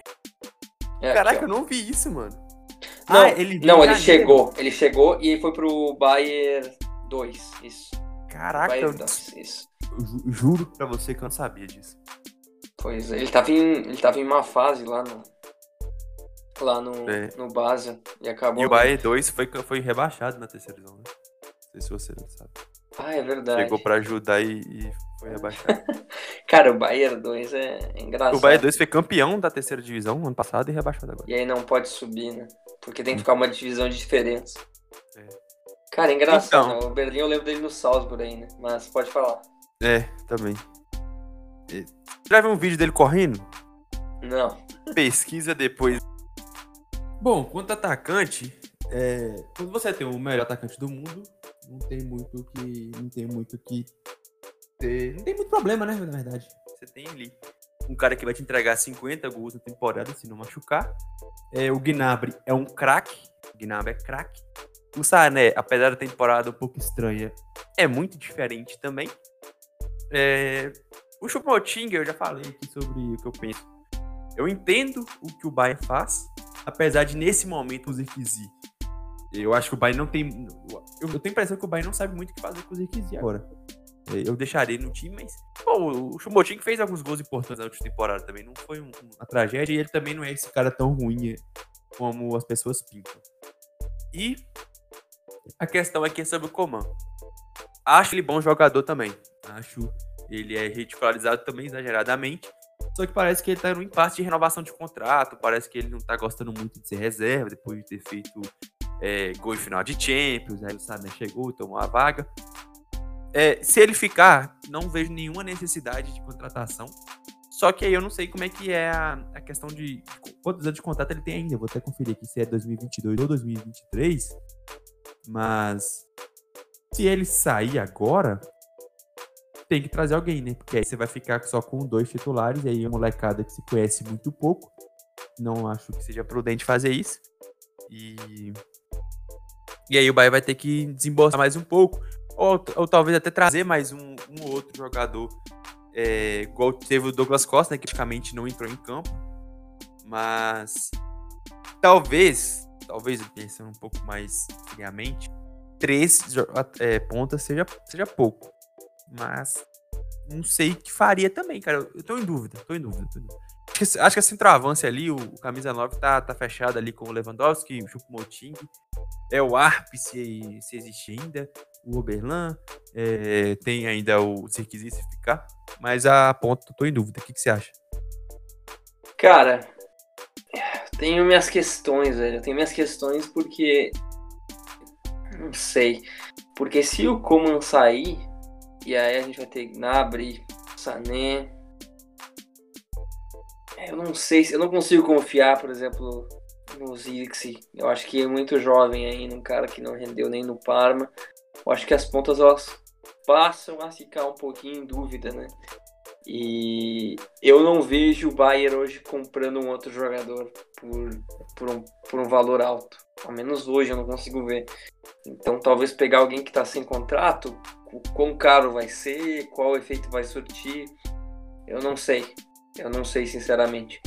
Speaker 1: É
Speaker 2: Caraca,
Speaker 1: aqui,
Speaker 2: eu não vi isso, mano.
Speaker 1: Não,
Speaker 2: ah, ele
Speaker 1: não, ele
Speaker 2: janeiro.
Speaker 1: chegou. Ele chegou e foi pro Bayern dois. Isso.
Speaker 2: Caraca,
Speaker 1: Bayern
Speaker 2: eu,
Speaker 1: dois, isso.
Speaker 2: eu ju- juro pra você que eu não sabia disso.
Speaker 1: Pois é, ele tava em, ele tava em uma fase lá no, lá no,
Speaker 2: É.
Speaker 1: no Basel e acabou.
Speaker 2: E o Bayern dois foi, foi rebaixado na terceira divisão, né? Não sei se você não sabe.
Speaker 1: Ah, é verdade.
Speaker 2: Chegou pra ajudar e, e foi rebaixado.
Speaker 1: Cara, o Bayern dois é engraçado.
Speaker 2: O Bayern dois foi campeão da terceira divisão ano passado e rebaixado agora.
Speaker 1: E aí não pode subir, né? Porque tem que
Speaker 2: Hum.
Speaker 1: ficar uma divisão de diferença.
Speaker 2: É.
Speaker 1: Cara, é engraçado,
Speaker 2: Então,
Speaker 1: né? O Berlim eu lembro dele no Salzburg aí, né? Mas pode falar.
Speaker 2: É, também. E- Já viu um vídeo dele correndo?
Speaker 1: Não.
Speaker 2: Pesquisa depois. Bom, quanto atacante, é, quando você tem o melhor atacante do mundo, não tem muito que. Não tem muito que. Ter, não tem muito problema, né? Na verdade. Você tem ali um cara que vai te entregar cinquenta gols na temporada, se não machucar. É, o Gnabry é um craque. O Gnabry é craque. O Sané, apesar da temporada um pouco estranha, é muito diferente também. É, o Choupo-Moting, eu já falei aqui sobre o que eu penso. Eu entendo o que o Bayern faz, apesar de nesse momento o Zirkzee. Eu acho que o Bayern não tem. Eu, eu tenho a impressão que o Bayern não sabe muito o que fazer com o Zirkzee agora. É, eu deixaria ele no time, mas. Pô, o Choupo-Moting fez alguns gols importantes na última temporada também. Não foi um, uma tragédia e ele também não é esse cara tão ruim como as pessoas pintam. E a questão aqui é sobre o Coman. Acho ele bom jogador também. Acho ele é ridicularizado também exageradamente. Só que parece que ele tá num impasse de renovação de contrato. Parece que ele não tá gostando muito de ser reserva depois de ter feito é, gol em final de Champions. Aí o Sané chegou e tomou a vaga. É, se ele ficar, não vejo nenhuma necessidade de contratação. Só que aí eu não sei como é que é a, a questão de, de quantos anos de contrato ele tem ainda. Eu vou até conferir aqui se é dois mil e vinte e dois ou dois mil e vinte e três. Mas se ele sair agora, tem que trazer alguém, né? Porque aí você vai ficar só com dois titulares, e aí a molecada que se conhece muito pouco. Não acho que seja prudente fazer isso. E, e aí o Bayern vai ter que desembolsar mais um pouco. Ou, ou talvez até trazer mais um, um outro jogador. É, igual teve o Douglas Costa, né, que praticamente não entrou em campo. Mas talvez, talvez pensando um pouco mais friamente, três é, pontas seja, seja pouco. Mas não sei o que faria também, cara. Eu tô em dúvida, tô em dúvida. Tô em dúvida. Acho, que, acho que a centroavância ali, o, o camisa nove tá, tá fechado ali com o Lewandowski, o Choupo-Moting. É o Arp, se, se existe ainda. O Oberlan. É, tem ainda o Zirkzee se ficar. Mas a ponta, tô em dúvida. O que, que você acha?
Speaker 1: Cara, tenho minhas questões, velho. Eu tenho minhas questões porque... Não sei. Porque se o Coman sair, e aí a gente vai ter Gnabry, Sané... Eu não sei, eu não consigo confiar, por exemplo, no Zirkzee. Eu acho que é muito jovem ainda, um cara que não rendeu nem no Parma. Eu acho que as pontas, elas passam a ficar um pouquinho em dúvida, né? E eu não vejo o Bayern hoje comprando um outro jogador por, por, um, por um valor alto. Ao menos hoje eu não consigo ver. Então talvez pegar alguém que está sem contrato, o quão caro vai ser, qual efeito vai surtir, eu não sei. Eu não sei, sinceramente.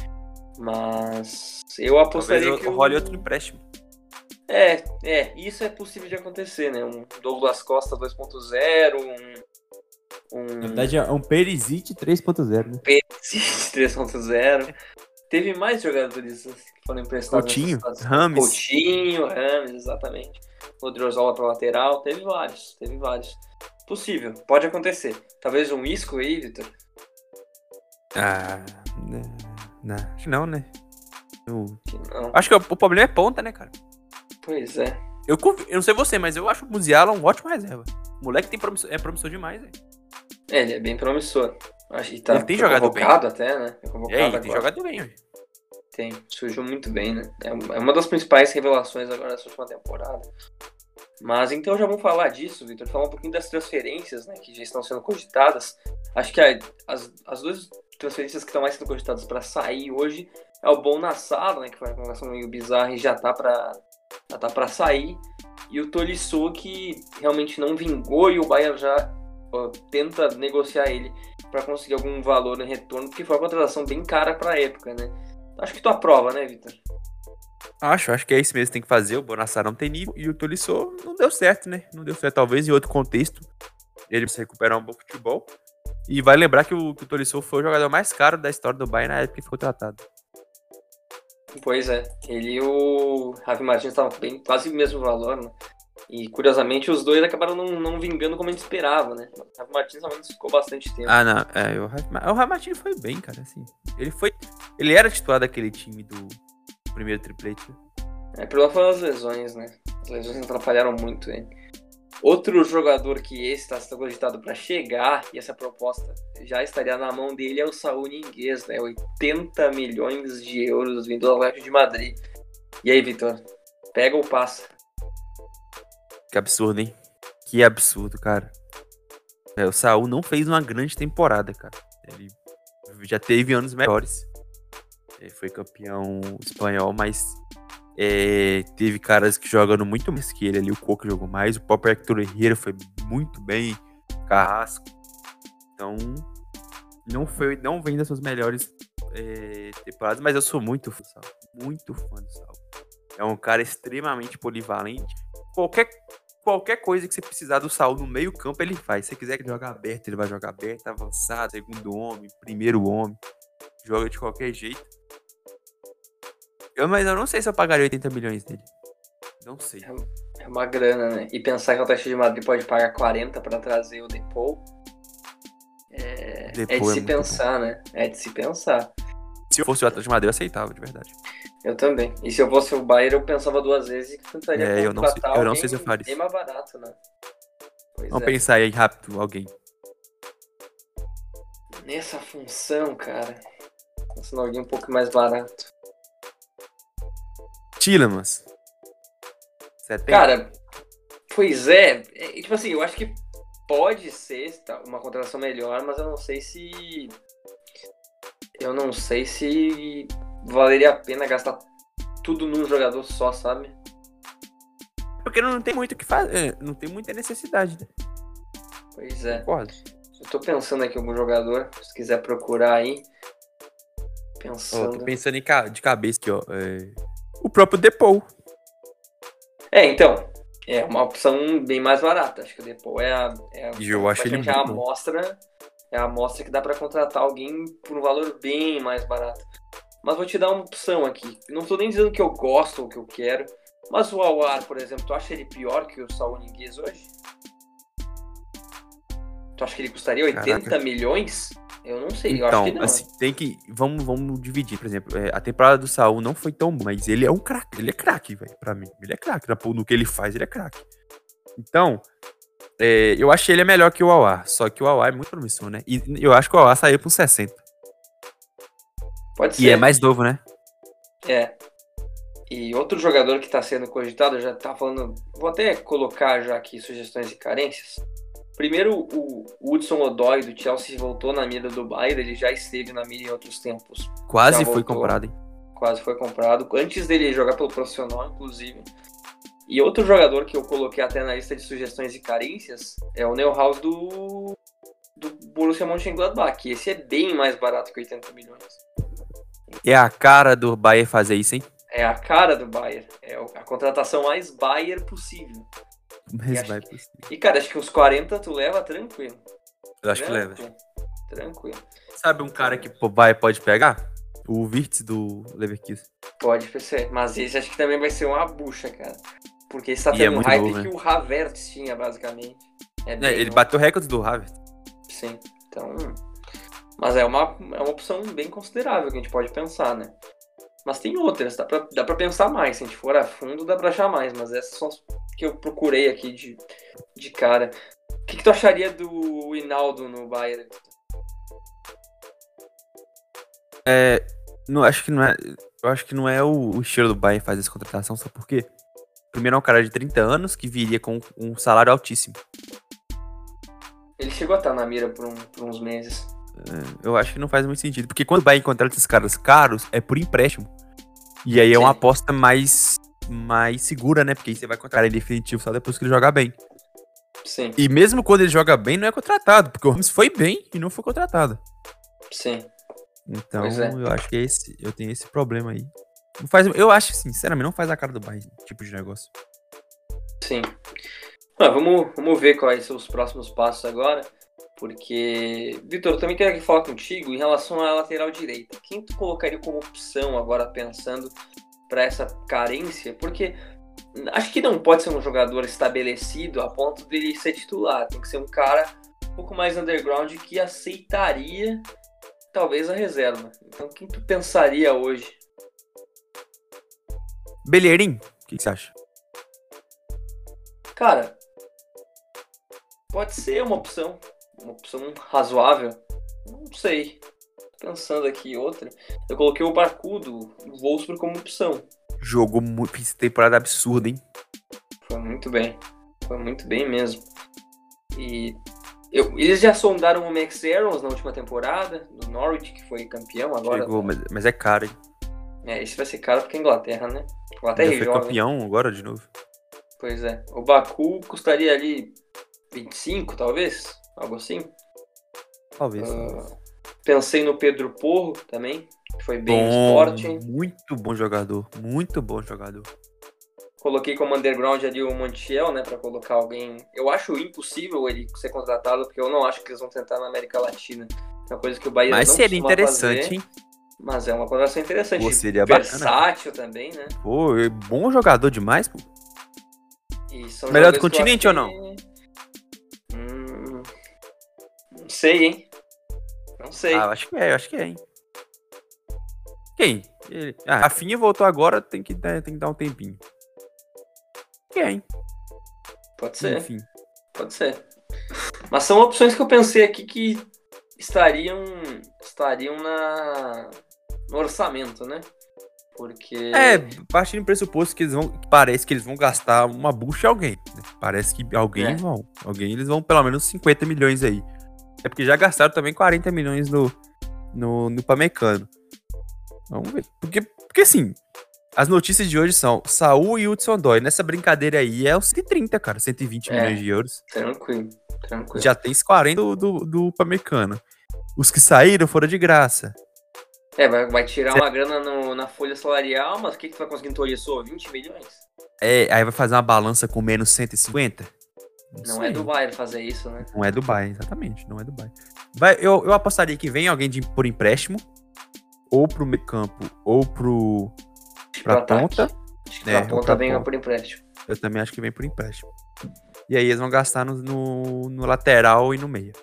Speaker 1: Mas eu apostaria
Speaker 2: talvez
Speaker 1: que o...
Speaker 2: role outro empréstimo.
Speaker 1: É, é, isso é possível de acontecer, né? Um Douglas Costa dois ponto zero, um... um...
Speaker 2: Na verdade é um Perisic três ponto zero, né?
Speaker 1: Perisic três ponto zero. Teve mais jogadores que foram emprestados.
Speaker 2: Coutinho, Rames.
Speaker 1: Coutinho, Rames, exatamente. Odriozola para lateral. Teve vários, teve vários. Possível, pode acontecer. Talvez um Isco aí, Vitor.
Speaker 2: Ah, não, não, acho que não, né? Eu...
Speaker 1: Não.
Speaker 2: Acho que o, o problema é ponta, né, cara?
Speaker 1: Pois é.
Speaker 2: Eu, eu não sei você, mas eu acho o Musiala um ótimo reserva. O moleque tem promissor, é promissor demais, velho.
Speaker 1: É, ele é bem promissor. Acho que tá
Speaker 2: ele tem jogado bem.
Speaker 1: até, né? Foi convocado
Speaker 2: é, ele
Speaker 1: agora.
Speaker 2: tem jogado bem, velho.
Speaker 1: Tem, surgiu muito bem, né? É uma das principais revelações agora dessa última temporada. Mas então já vamos falar disso, Vitor. Falar um pouquinho das transferências, né? Que já estão sendo cogitadas. Acho que a, as, as duas transferências que estão mais sendo cogitadas para sair hoje é o Bon Nassar, né? Que foi uma conversa meio bizarra e já tá para já tá para sair. E o Tolisso, que realmente não vingou e o Bayern já ó, tenta negociar ele para conseguir algum valor em retorno, porque foi uma contratação bem cara para a época, né? Acho que tu aprova, né, Vitor?
Speaker 2: Acho, acho que é isso mesmo que tem que fazer. O Bonassar não tem nível e o Tolisso não deu certo, né? Não deu certo, talvez em outro contexto ele se recuperar um bom futebol. E vai lembrar que o, que o Tolisso foi o jogador mais caro da história do Bayern na época que foi tratado.
Speaker 1: Pois é, ele e o Javi Martins estavam bem, quase o mesmo valor, né? E, curiosamente, os dois acabaram não, não vingando como a gente esperava, né? O Rafa Martins, ao menos, ficou bastante tempo.
Speaker 2: Ah, não. É, o Rafa, o Rafa Martins foi bem, cara, assim. Ele foi... Ele era titular daquele time do primeiro triplete.
Speaker 1: É, o problema foram as lesões, né? As lesões atrapalharam muito ele. Outro jogador que esse está sendo cogitado para chegar, e essa proposta já estaria na mão dele, é o Saúl Ñíguez, né? oitenta milhões de euros vindo do Atlético de Madrid. E aí, Vitor? Pega ou passa?
Speaker 2: Que absurdo, hein? Que absurdo, cara. É, o Saúl não fez uma grande temporada, cara. Ele já teve anos melhores. Ele foi campeão espanhol, mas é, teve caras que jogando muito mais que ele ali. O Coca jogou mais. O próprio Héctor Herrera foi muito bem. Carrasco. Então, não, foi, não vem das suas melhores é, temporadas, mas eu sou muito fã do Saúl. Muito fã do Saúl. É um cara extremamente polivalente. Qualquer, qualquer coisa que você precisar do Saúl no meio campo, ele faz. Se você quiser jogar aberto, ele vai jogar aberto, avançado, segundo homem, primeiro homem. Joga de qualquer jeito. Eu, mas eu não sei se eu pagaria oitenta milhões nele. Não sei.
Speaker 1: É uma grana, né? E pensar que o Atlético de Madrid pode pagar quarenta para trazer o Depou é,
Speaker 2: Depou
Speaker 1: é de
Speaker 2: é
Speaker 1: se
Speaker 2: muito
Speaker 1: pensar, bom. né? É de se pensar.
Speaker 2: Se eu fosse o Atlético de Madrid, eu aceitava, de verdade.
Speaker 1: Eu também. E se eu fosse o Bayern, eu pensava duas vezes e tentaria
Speaker 2: é, eu não sei, eu não sei se eu faria
Speaker 1: bem mais barato, né? Pois
Speaker 2: Vamos
Speaker 1: é.
Speaker 2: pensar aí rápido, alguém.
Speaker 1: Nessa função, cara, pensando em alguém um pouco mais barato.
Speaker 2: Tielemans. setenta.
Speaker 1: Cara, pois é, é. Tipo assim, eu acho que pode ser uma contratação melhor, mas eu não sei se... Eu não sei se valeria a pena gastar tudo num jogador só, sabe?
Speaker 2: Porque não tem muito o que fazer, não tem muita necessidade, né?
Speaker 1: Pois é.
Speaker 2: Concordo.
Speaker 1: Eu tô pensando aqui em algum jogador, se quiser procurar aí. Pensando...
Speaker 2: Ó, tô pensando em ca- de cabeça aqui, ó. É... O próprio Depou.
Speaker 1: É, então, é uma opção bem mais barata. Acho que o Depou é a, é a,
Speaker 2: E eu acho ele
Speaker 1: é a
Speaker 2: muito bom.
Speaker 1: amostra, é a amostra que dá pra contratar alguém por um valor bem mais barato. Mas vou te dar uma opção aqui. Não tô nem dizendo que eu gosto ou que eu quero, mas o Aouar, por exemplo, tu acha ele pior que o Saúl Ñíguez hoje? Tu acha que ele custaria oitenta
Speaker 2: Caraca.
Speaker 1: milhões? Eu não sei, eu
Speaker 2: Então,
Speaker 1: acho que não.
Speaker 2: assim, tem que... Vamos, vamos dividir, por exemplo. É, a temporada do Saúl não foi tão boa, mas ele é um craque. Ele é craque, velho, pra mim. Ele é craque. No que ele faz, ele é craque. Então, é, eu achei ele melhor que o Aouar. Só que o Aouar é muito promissor, né? E eu acho que o Aouar saiu por sessenta.
Speaker 1: Pode ser.
Speaker 2: E é mais novo, né?
Speaker 1: É. E outro jogador que tá sendo cogitado, já tá falando... Vou até colocar já aqui sugestões e carências. Primeiro, o Hudson-Odoi do Chelsea voltou na mira do Bayern, ele já esteve na mira em outros tempos.
Speaker 2: Quase
Speaker 1: Já
Speaker 2: foi
Speaker 1: voltou,
Speaker 2: comprado, hein?
Speaker 1: Quase foi comprado, antes dele jogar pelo profissional, inclusive. E outro jogador que eu coloquei até na lista de sugestões e carências é o Neuhaus do, do Borussia Mönchengladbach, que esse é bem mais barato que oitenta milhões.
Speaker 2: É a cara do Bayern fazer isso, hein?
Speaker 1: É a cara do Bayern, é a contratação mais Bayern possível.
Speaker 2: Mas
Speaker 1: E
Speaker 2: vai
Speaker 1: acho-
Speaker 2: possível.
Speaker 1: E cara, acho que uns quarenta tu leva tranquilo.
Speaker 2: Eu acho que leva.
Speaker 1: Tranquilo. Tranquilo.
Speaker 2: Sabe um cara que o Bayern pode pegar? O Wirtz do Leverkusen.
Speaker 1: Pode ser, mas esse acho que também vai ser uma bucha, cara. Porque esse tá
Speaker 2: E
Speaker 1: tendo
Speaker 2: é
Speaker 1: um
Speaker 2: muito
Speaker 1: hype
Speaker 2: novo,
Speaker 1: que
Speaker 2: né?
Speaker 1: o Havertz tinha, basicamente. É
Speaker 2: É,
Speaker 1: bem
Speaker 2: ele
Speaker 1: novo.
Speaker 2: bateu o recorde do Havertz.
Speaker 1: Sim, então... Mas é uma, é uma opção bem considerável que a gente pode pensar, né? Mas tem outras, dá pra, dá pra pensar mais. Se a gente for a fundo, dá pra achar mais. Mas essas são as que eu procurei aqui de, de cara. O que, que tu acharia do Hinaldo no Bayern?
Speaker 2: É, não, acho que não é, eu acho que não é o, o estilo do Bayern fazer essa contratação, só porque primeiro é um cara de trinta anos que viria com um salário altíssimo.
Speaker 1: Ele chegou a estar na mira por, um, por uns meses.
Speaker 2: É, eu acho que não faz muito sentido, porque quando o Bayern contrata esses caras caros, é por empréstimo. E aí é uma
Speaker 1: Sim.
Speaker 2: aposta mais, mais segura, né? Porque aí você vai contratar em definitivo só depois que ele jogar bem.
Speaker 1: Sim,
Speaker 2: E mesmo quando ele joga bem, não é contratado, porque o Ramos foi bem e não foi contratado.
Speaker 1: sim.
Speaker 2: Então,
Speaker 1: Pois é.
Speaker 2: eu acho que é esse, eu tenho esse problema aí. Não faz, eu acho, sinceramente, não faz a cara do Bayern, esse tipo de negócio.
Speaker 1: Sim. Ah, vamos, vamos ver quais são os próximos passos agora. Porque, Vitor, eu também quero aqui falar contigo em relação à lateral direita. Quem tu colocaria como opção agora pensando para essa carência? Porque acho que não pode ser um jogador estabelecido a ponto dele ser titular. Tem que ser um cara um pouco mais underground que aceitaria talvez a reserva. Então quem tu pensaria hoje?
Speaker 2: Bellerin, o que, que você acha?
Speaker 1: Cara, pode ser uma opção. Uma opção razoável. Não sei. Pensando aqui outra. Eu coloquei o Baku do Wolfsburg como opção.
Speaker 2: Jogou muito, temporada absurda, hein?
Speaker 1: Foi muito bem. Foi muito bem mesmo. E eu, eles já sondaram o Max Aarons na última temporada, do Norwich, que foi campeão agora.
Speaker 2: Chegou, mas, mas é caro, hein?
Speaker 1: É, esse vai ser caro porque é Inglaterra, né? Inglaterra
Speaker 2: Já foi
Speaker 1: joga,
Speaker 2: campeão agora de novo.
Speaker 1: Pois é. O Baku custaria ali vinte e cinco, talvez? Algo assim.
Speaker 2: Talvez.
Speaker 1: Uh, pensei no Pedro Porro também, que foi bem
Speaker 2: bom,
Speaker 1: no Sporting.
Speaker 2: Muito bom jogador. Muito bom jogador.
Speaker 1: Coloquei como underground ali o Montiel, né, pra colocar alguém. Eu acho impossível ele ser contratado, porque eu não acho que eles vão tentar na América Latina. É uma coisa que o Bahia
Speaker 2: Mas
Speaker 1: não
Speaker 2: seria
Speaker 1: costuma
Speaker 2: interessante,
Speaker 1: fazer,
Speaker 2: hein?
Speaker 1: mas é uma contratação interessante.
Speaker 2: Pô, seria
Speaker 1: versátil
Speaker 2: bacana.
Speaker 1: também, né?
Speaker 2: Pô, é bom jogador demais, pô.
Speaker 1: E são
Speaker 2: Melhor do
Speaker 1: jogadores que
Speaker 2: continente
Speaker 1: eu
Speaker 2: ou
Speaker 1: acho
Speaker 2: não?
Speaker 1: que- Hum, Não sei, hein? Não sei.
Speaker 2: Ah, eu acho que é, eu acho que é, hein? Quem? Ele... Ah, Rafinha voltou agora, tem que, dar- tem que dar um tempinho. Quem?
Speaker 1: Pode ser,
Speaker 2: Enfim.
Speaker 1: pode ser. Mas são opções que eu pensei aqui que estariam, estariam na, no orçamento, né? Porque...
Speaker 2: É, partindo do pressuposto que eles vão. Parece que eles vão gastar uma bucha em alguém. Né? Parece que alguém
Speaker 1: É.
Speaker 2: vão. Alguém eles vão pelo menos cinquenta milhões aí. É porque já gastaram também quarenta milhões no, no, no Pamecano. Vamos ver. Porque, porque assim, as notícias de hoje são Saul e Hudson Odoi. Nessa brincadeira aí é os cento e trinta, cara. cento e vinte
Speaker 1: É.
Speaker 2: milhões de euros.
Speaker 1: Tranquilo, tranquilo.
Speaker 2: Já tem os quarenta do, do, do Pamecano. Os que saíram foram de graça.
Speaker 1: É, vai, vai tirar uma grana no, na folha salarial, mas o que, que tu vai conseguir em Tolisso? vinte milhões?
Speaker 2: É, aí vai fazer uma balança com menos cento e cinquenta?
Speaker 1: Não é do Bayern fazer isso, né?
Speaker 2: Não é do Bayern, exatamente, não é do Bayern. Vai, eu, eu apostaria que vem alguém de, por empréstimo, ou pro meio campo, ou pro, pra
Speaker 1: Pro
Speaker 2: ponta.
Speaker 1: ataque. Acho que
Speaker 2: É,
Speaker 1: pra ponta
Speaker 2: pra
Speaker 1: vem
Speaker 2: ponta.
Speaker 1: por empréstimo.
Speaker 2: Eu também acho que vem por empréstimo. E aí eles vão gastar no, no, no lateral e no meio.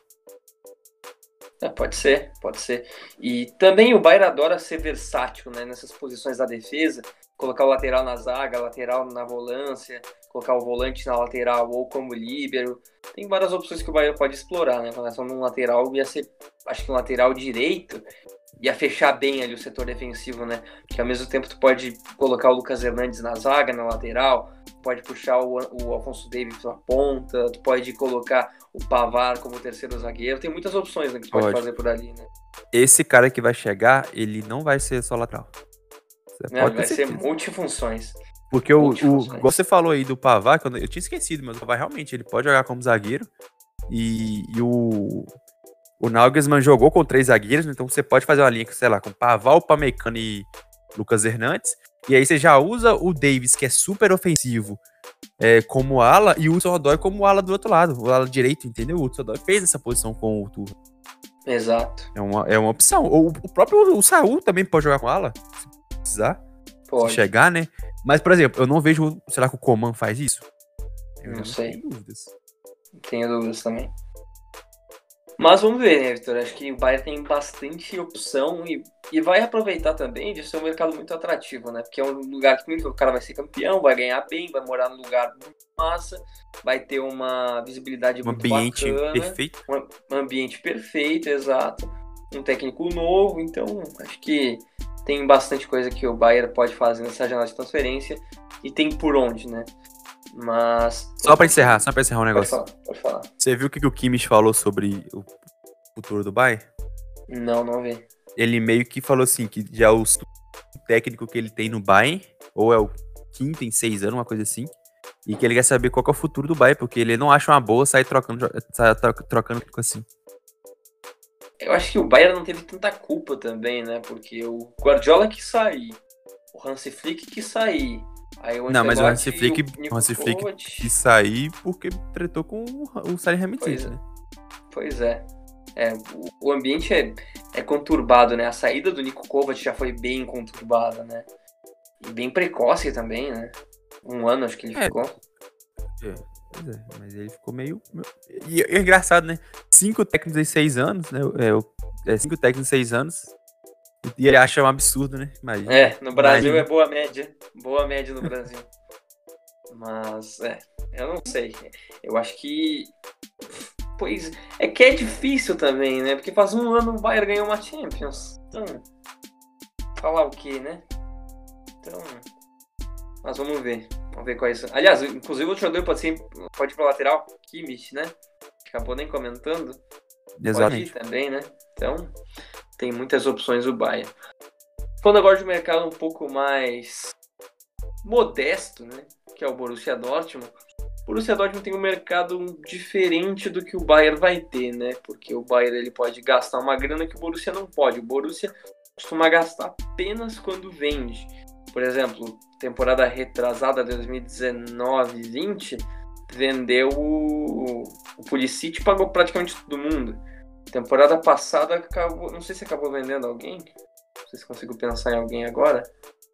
Speaker 1: É, pode ser, pode ser. E também o Bayern adora ser versátil, né? Nessas posições da defesa. Colocar o lateral na zaga, lateral na volância, colocar o volante na lateral ou como líbero. Tem várias opções que o Bayern pode explorar, né? Com relação a um lateral, ia ser, acho que um lateral direito ia fechar bem ali o setor defensivo, né? Porque ao mesmo tempo tu pode colocar o Lucas Hernandes na zaga, na lateral, pode puxar o, o Alphonso Davies na ponta, tu pode colocar o Pavard como terceiro zagueiro. Tem muitas opções, né, que tu pode,
Speaker 2: Pode.
Speaker 1: fazer por ali, né?
Speaker 2: Esse cara que vai chegar, ele não vai ser só lateral. Você
Speaker 1: Né,
Speaker 2: pode
Speaker 1: vai
Speaker 2: ter
Speaker 1: ser
Speaker 2: certeza.
Speaker 1: multifunções.
Speaker 2: Porque o, o,
Speaker 1: multifunções.
Speaker 2: igual você falou aí do Pavard, quando eu tinha esquecido, mas o Pavard realmente, ele pode jogar como zagueiro. E, e o, o Nagelsmann jogou com três zagueiros, então você pode fazer uma linha, sei lá, com Pavard, o Pamecano e Lucas Hernandes. E aí você já usa o Davis, que é super ofensivo, é, como ala, e o Hudson Odoi como ala do outro lado, o ala direito, entendeu? O Hudson Odoi fez essa posição com o Tuchel.
Speaker 1: Exato.
Speaker 2: É uma, é uma opção. O, o próprio o Saul também pode jogar com ala, se precisar.
Speaker 1: Pode.
Speaker 2: Se chegar, né? Mas, por exemplo, eu não vejo. Será que o Coman faz isso? Eu
Speaker 1: Não
Speaker 2: já
Speaker 1: sei.
Speaker 2: tenho dúvidas.
Speaker 1: Tenho dúvidas também. Mas vamos ver, né, Vitor? Acho que o Bayern tem bastante opção e, e vai aproveitar também de ser um mercado muito atrativo, né? Porque é um lugar que o cara vai ser campeão, vai ganhar bem, vai morar num lugar muito massa, vai ter uma visibilidade
Speaker 2: Um
Speaker 1: muito
Speaker 2: ambiente
Speaker 1: bacana.
Speaker 2: perfeito.
Speaker 1: Um ambiente perfeito, exato. Um técnico novo, então acho que tem bastante coisa que o Bayern pode fazer nessa janela de transferência e tem por onde, né? Mas...
Speaker 2: Só pra encerrar, só pra encerrar um
Speaker 1: Pode
Speaker 2: negócio.
Speaker 1: falar, pode falar.
Speaker 2: Você viu o que que o Kimmich falou sobre o futuro do Bayern?
Speaker 1: Não, não vi.
Speaker 2: Ele meio que falou assim, que já é o técnico que ele tem no Bayern, ou é o quinto em seis anos, uma coisa assim, e que ele quer saber qual que é o futuro do Bayern, porque ele não acha uma boa sair trocando, sair trocando assim.
Speaker 1: Eu acho que o Bayern não teve tanta culpa também, né? Porque o Guardiola que sair, o Hansi Flick que sair, aí o
Speaker 2: Não, mas o
Speaker 1: Ancelotti
Speaker 2: Hansi Flick,
Speaker 1: e
Speaker 2: o Hansi Flick
Speaker 1: Kovac.
Speaker 2: quis sair porque tretou com o Salihamidzic,
Speaker 1: Pois é.
Speaker 2: né?
Speaker 1: Pois é. É, o, o ambiente é, é conturbado, né? A saída do Niko Kovac já foi bem conturbada, né? E bem precoce também, né? Um ano, acho que ele
Speaker 2: É.
Speaker 1: ficou.
Speaker 2: É, pois é, mas ele ficou meio... E é engraçado, né? Cinco técnicos em seis anos, né? É, é, cinco técnicos em seis anos. E ele acha um absurdo, né? Imagina.
Speaker 1: É, no Brasil
Speaker 2: Mas...
Speaker 1: é boa média. Boa média no Brasil. Mas, é, eu não sei. Eu acho que... Pois, é que é difícil também, né? Porque faz um ano o Bayern ganhou uma Champions. Então, falar o quê, né? Então, mas vamos ver. Vamos ver quais são. Aliás, inclusive o jogador pode, ser, pode ir pra lateral. Kimmich, né? Acabou nem comentando.
Speaker 2: Exatamente.
Speaker 1: Pode ir também, né? Então, tem muitas opções o Bayern. Falando agora de um mercado um pouco mais modesto, né? Que é o Borussia Dortmund. O Borussia Dortmund tem um mercado diferente do que o Bayern vai ter, né? Porque o Bayern ele pode gastar uma grana que o Borussia não pode. O Borussia costuma gastar apenas quando vende. Por exemplo, temporada retrasada de dois mil e dezenove vinte, vendeu o, o Pulisic e pagou praticamente todo mundo. Temporada passada acabou, não sei se acabou vendendo alguém, não sei se consigo pensar em alguém agora.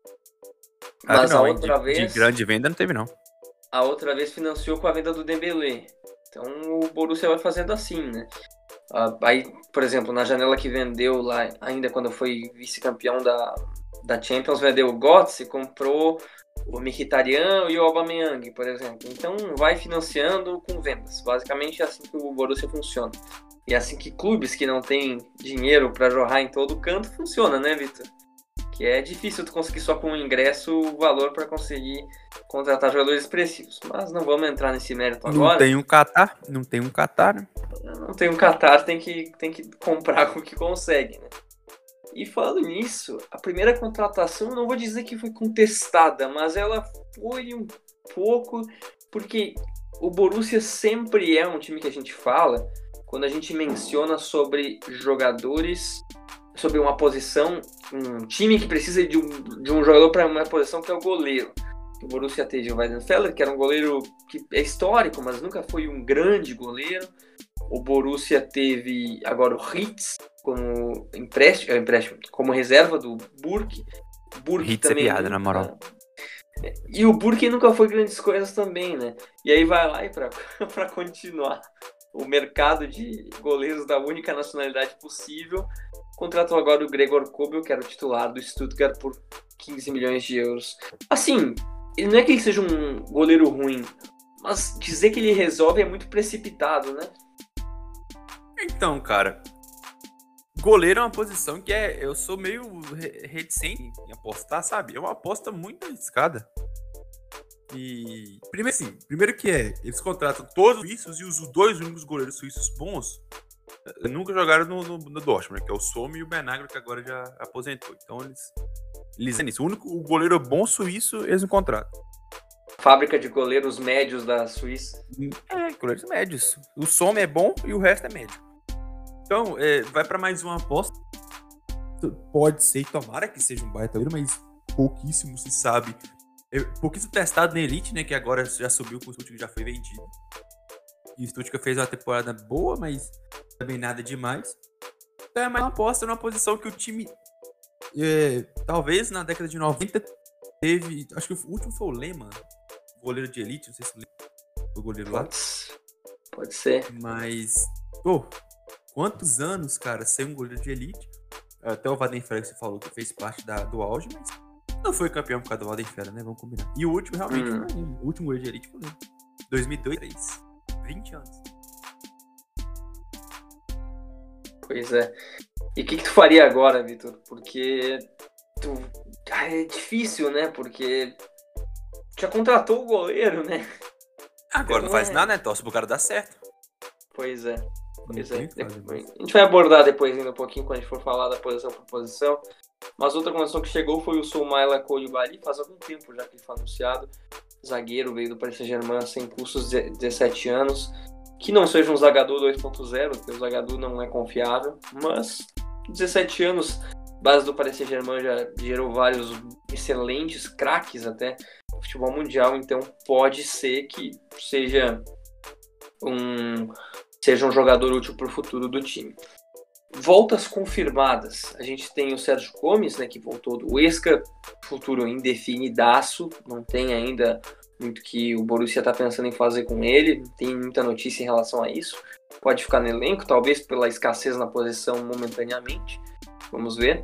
Speaker 1: Mas
Speaker 2: não,
Speaker 1: a outra
Speaker 2: de,
Speaker 1: vez...
Speaker 2: De grande venda não teve, não.
Speaker 1: A outra vez financiou com a venda do Dembélé. Então o Borussia vai fazendo assim, né? Aí, por exemplo, na janela que vendeu lá, ainda quando foi vice-campeão da, da Champions, vendeu o Götze, comprou o Mkhitaryan e o Aubameyang, por exemplo. Então vai financiando com vendas. Basicamente é assim que o Borussia funciona. E é assim que clubes que não têm dinheiro para jorrar em todo canto funciona, né, Vitor? Que é difícil tu conseguir só com o ingresso o valor para conseguir contratar jogadores expressivos. Mas não vamos entrar nesse mérito agora.
Speaker 2: Não tem um Qatar, não tem um Qatar, né?
Speaker 1: Não tem um Qatar, tem que, tem que comprar com o que consegue, né? E falando nisso, a primeira contratação, não vou dizer que foi contestada, mas ela foi um pouco, porque o Borussia sempre é um time que a gente fala quando a gente menciona sobre jogadores, sobre uma posição, um time que precisa de um, de um jogador para uma posição que é o goleiro. O Borussia teve o Weidenfeller, que era um goleiro que é histórico, mas nunca foi um grande goleiro. O Borussia teve agora o Hitz como empréstimo, empréstimo como reserva do Burke. Burke
Speaker 2: Hitz
Speaker 1: também
Speaker 2: é piada,
Speaker 1: nunca...
Speaker 2: na moral.
Speaker 1: E o Burke nunca foi grandes coisas também, né? E aí vai lá e para continuar o mercado de goleiros da única nacionalidade possível, contratou agora o Gregor Kobel, que era o titular do Stuttgart, por quinze milhões de euros. Assim, ele não é que ele seja um goleiro ruim, mas dizer que ele resolve é muito precipitado, né?
Speaker 2: Então, cara, goleiro é uma posição que é, eu sou meio reticente em apostar, sabe? É uma aposta muito arriscada. E primeiro assim, primeiro que é, eles contratam todos os suíços e os dois únicos goleiros suíços bons nunca jogaram no, no, no Dortmund, que é o Sommer e o Benagro, que agora já aposentou. Então eles eles é nisso. O único o goleiro bom suíço eles não contratam.
Speaker 1: Fábrica de goleiros médios da Suíça.
Speaker 2: É, goleiros médios. O Sommer é bom e o resto é médio. Então, é, vai para mais uma aposta. Pode ser, tomara que seja um baita goleiro, mas pouquíssimo se sabe. É, pouquíssimo testado na Elite, né? Que agora já subiu com o Stuttgart, já foi vendido. E o Stuttgart fez uma temporada boa, mas também nada demais. Então é mais uma aposta numa posição que o time, é, talvez na década de noventa, teve. Acho que o último foi o Lehmann, goleiro de Elite, não sei se foi o goleiro lá.
Speaker 1: Pode, pode ser.
Speaker 2: Mas, pô, quantos anos, cara, sem um goleiro de Elite? Até o Weidenfeller que você falou que fez parte da, do auge, mas não foi campeão por causa do Weidenfeller, né? Vamos combinar. E o último, realmente, hum. foi o último goleiro de Elite foi dois mil e dois, vinte anos.
Speaker 1: Pois é. E o que, que tu faria agora, Vitor? Porque tu... ah, é difícil, né? Porque já contratou o goleiro, né?
Speaker 2: Agora não, não faz é... nada, né? Torce pro cara dar certo.
Speaker 1: Pois é. Pois é. Depois... A gente vai abordar depois ainda um pouquinho quando a gente for falar da posição por posição. Mas outra contratação que chegou foi o Soumaila Coulibaly. Faz algum tempo já que ele foi anunciado. Zagueiro, veio do Paris Saint-Germain, sem custos, dezessete anos. Que não seja um Zagadou dois ponto zero, porque o Zagadou não é confiável. Mas dezessete anos, base do Paris Saint-Germain já gerou vários excelentes craques até no futebol mundial. Então pode ser que seja um... seja um jogador útil para o futuro do time. voltas confirmadas. A gente tem o Sérgio Gomes, né, que voltou do Huesca, futuro indefinidaço, não tem ainda muito que o Borussia está pensando em fazer com ele, não tem muita notícia em relação a isso. Pode ficar no elenco, talvez pela escassez na posição momentaneamente. Vamos ver.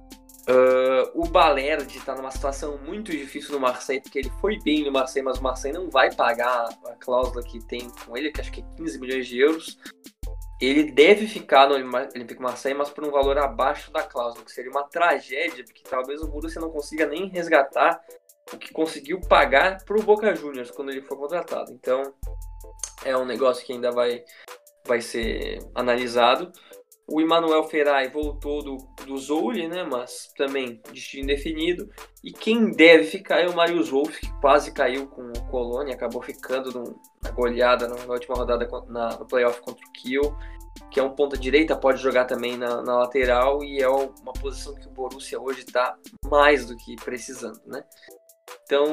Speaker 1: Uh, o Balerdi está numa situação muito difícil no Marseille, porque ele foi bem no Marseille, mas o Marseille não vai pagar a cláusula que tem com ele, que acho que é quinze milhões de euros. Ele deve ficar no Olympique Marseille, mas por um valor abaixo da cláusula, que seria uma tragédia, porque talvez o Borussia não consiga nem resgatar o que conseguiu pagar para o Boca Juniors quando ele for contratado. Então, é um negócio que ainda vai, vai ser analisado. O Emmanuel Ferrari voltou do, do Zouli, né? Mas também destino indefinido. E quem deve ficar é o Marius Wolff, que quase caiu com o Colônia, acabou ficando no, na goleada na, na última rodada na, no playoff contra o Kiel, que é um ponta-direita, pode jogar também na, na lateral, e é uma posição que o Borussia hoje está mais do que precisando, né? Então,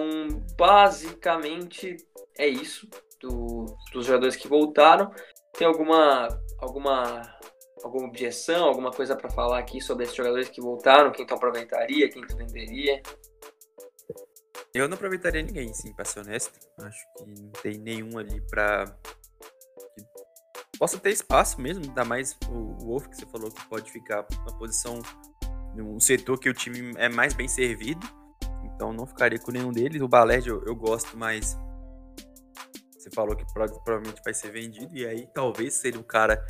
Speaker 1: basicamente, é isso do, dos jogadores que voltaram. Tem alguma... alguma alguma objeção, alguma coisa para falar aqui sobre esses jogadores que voltaram, quem tu aproveitaria, quem tu venderia?
Speaker 2: Eu não aproveitaria ninguém, sim, pra ser honesto. Acho que não tem nenhum ali pra que possa ter espaço mesmo, ainda mais o Wolf, que você falou que pode ficar na posição, num setor que o time é mais bem servido, então não ficaria com nenhum deles. O Balerdi eu, eu gosto, mas você falou que provavelmente vai ser vendido, e aí talvez seria o cara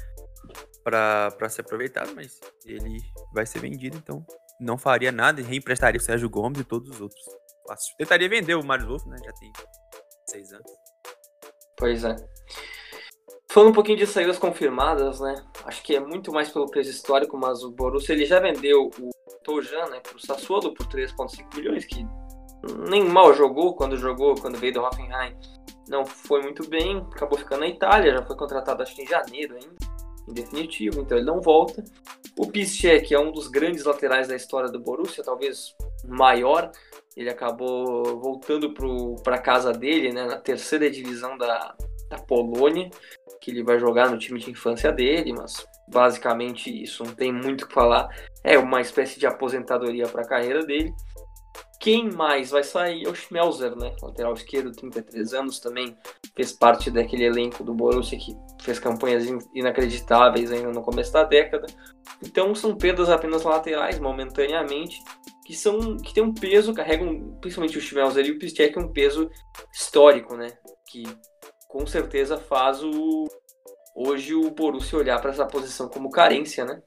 Speaker 2: para ser aproveitado, mas ele vai ser vendido, então não faria nada e reemprestaria o Sérgio Gomes e todos os outros. Fácil. Tentaria vender o Marius Wolff, né? Já tem seis anos.
Speaker 1: Pois é. Falando um pouquinho de saídas confirmadas, né? Acho que é muito mais pelo preço histórico, mas o Borussia ele já vendeu o Tojan, né, pro Sassuolo por três vírgula cinco milhões, que nem mal jogou quando jogou, quando veio do Hoffenheim. Não foi muito bem, acabou ficando na Itália, já foi contratado acho que em janeiro ainda. Em definitivo, então ele não volta. O Piszczek é um dos grandes laterais da história do Borussia, talvez maior. Ele acabou voltando para a casa dele, né, na terceira divisão da, da Polônia, que ele vai jogar no time de infância dele, mas basicamente isso, não tem muito o que falar. É uma espécie de aposentadoria para a carreira dele. Quem mais vai sair é o Schmelzer, né? Lateral esquerdo, trinta e três anos, também fez parte daquele elenco do Borussia que fez campanhas inacreditáveis ainda no começo da década. Então são perdas apenas laterais, momentaneamente, que, são, que tem um peso, carregam, principalmente o Schmelzer e o Piszczek, um peso histórico, né? Que com certeza faz o, hoje o Borussia olhar para essa posição como carência, né?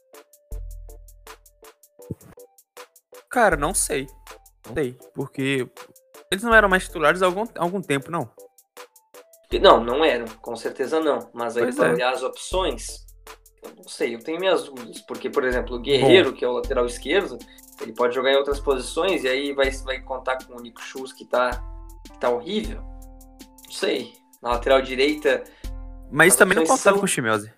Speaker 2: Cara, não sei. Não sei, porque eles não eram mais titulares há algum, algum tempo, não.
Speaker 1: Não, não eram, com certeza não. Mas aí, para
Speaker 2: é.
Speaker 1: olhar as opções, eu não sei, eu tenho minhas dúvidas. Porque, por exemplo, o Guerreiro, Bom. que é o lateral esquerdo, ele pode jogar em outras posições e aí vai, vai contar com o Nico Schulz, que tá, que tá horrível. Não sei. Na lateral direita...
Speaker 2: Mas também não contava são... com o Schmelzer.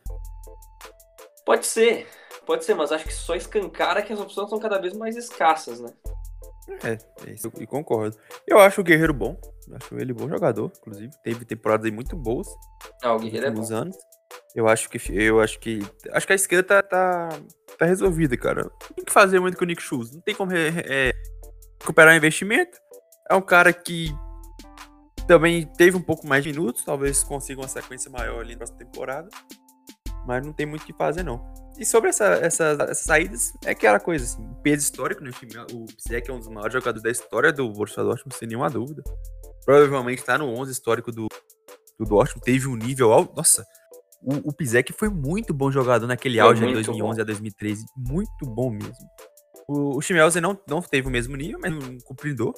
Speaker 1: Pode ser, pode ser, mas acho que só escancara que as opções são cada vez mais escassas, né?
Speaker 2: É, é isso, eu concordo. Eu acho o Guerreiro bom, acho ele bom jogador, inclusive, teve temporadas aí muito boas.
Speaker 1: Ah, o Guerreiro é bom.
Speaker 2: Anos. Eu acho que eu acho que acho que a esquerda tá, tá, tá resolvida, cara. Não tem que fazer muito com o Nick Schulz, não tem como é, recuperar o investimento. É um cara que também teve um pouco mais de minutos, talvez consiga uma sequência maior ali na próxima temporada, mas não tem muito o que fazer, não. E sobre essa, essa, essas saídas, é aquela coisa, assim, o peso histórico, né? O Piszczek é um dos maiores jogadores da história do Borussia Dortmund, sem nenhuma dúvida. Provavelmente tá no onze histórico do, do Dortmund, teve um nível alto. Nossa, o, o Piszczek foi muito bom jogador naquele auge de dois mil e onze bom. A dois mil e treze. Muito bom mesmo. O, o Schmelzer não, não teve o mesmo nível, mas um cumpridor.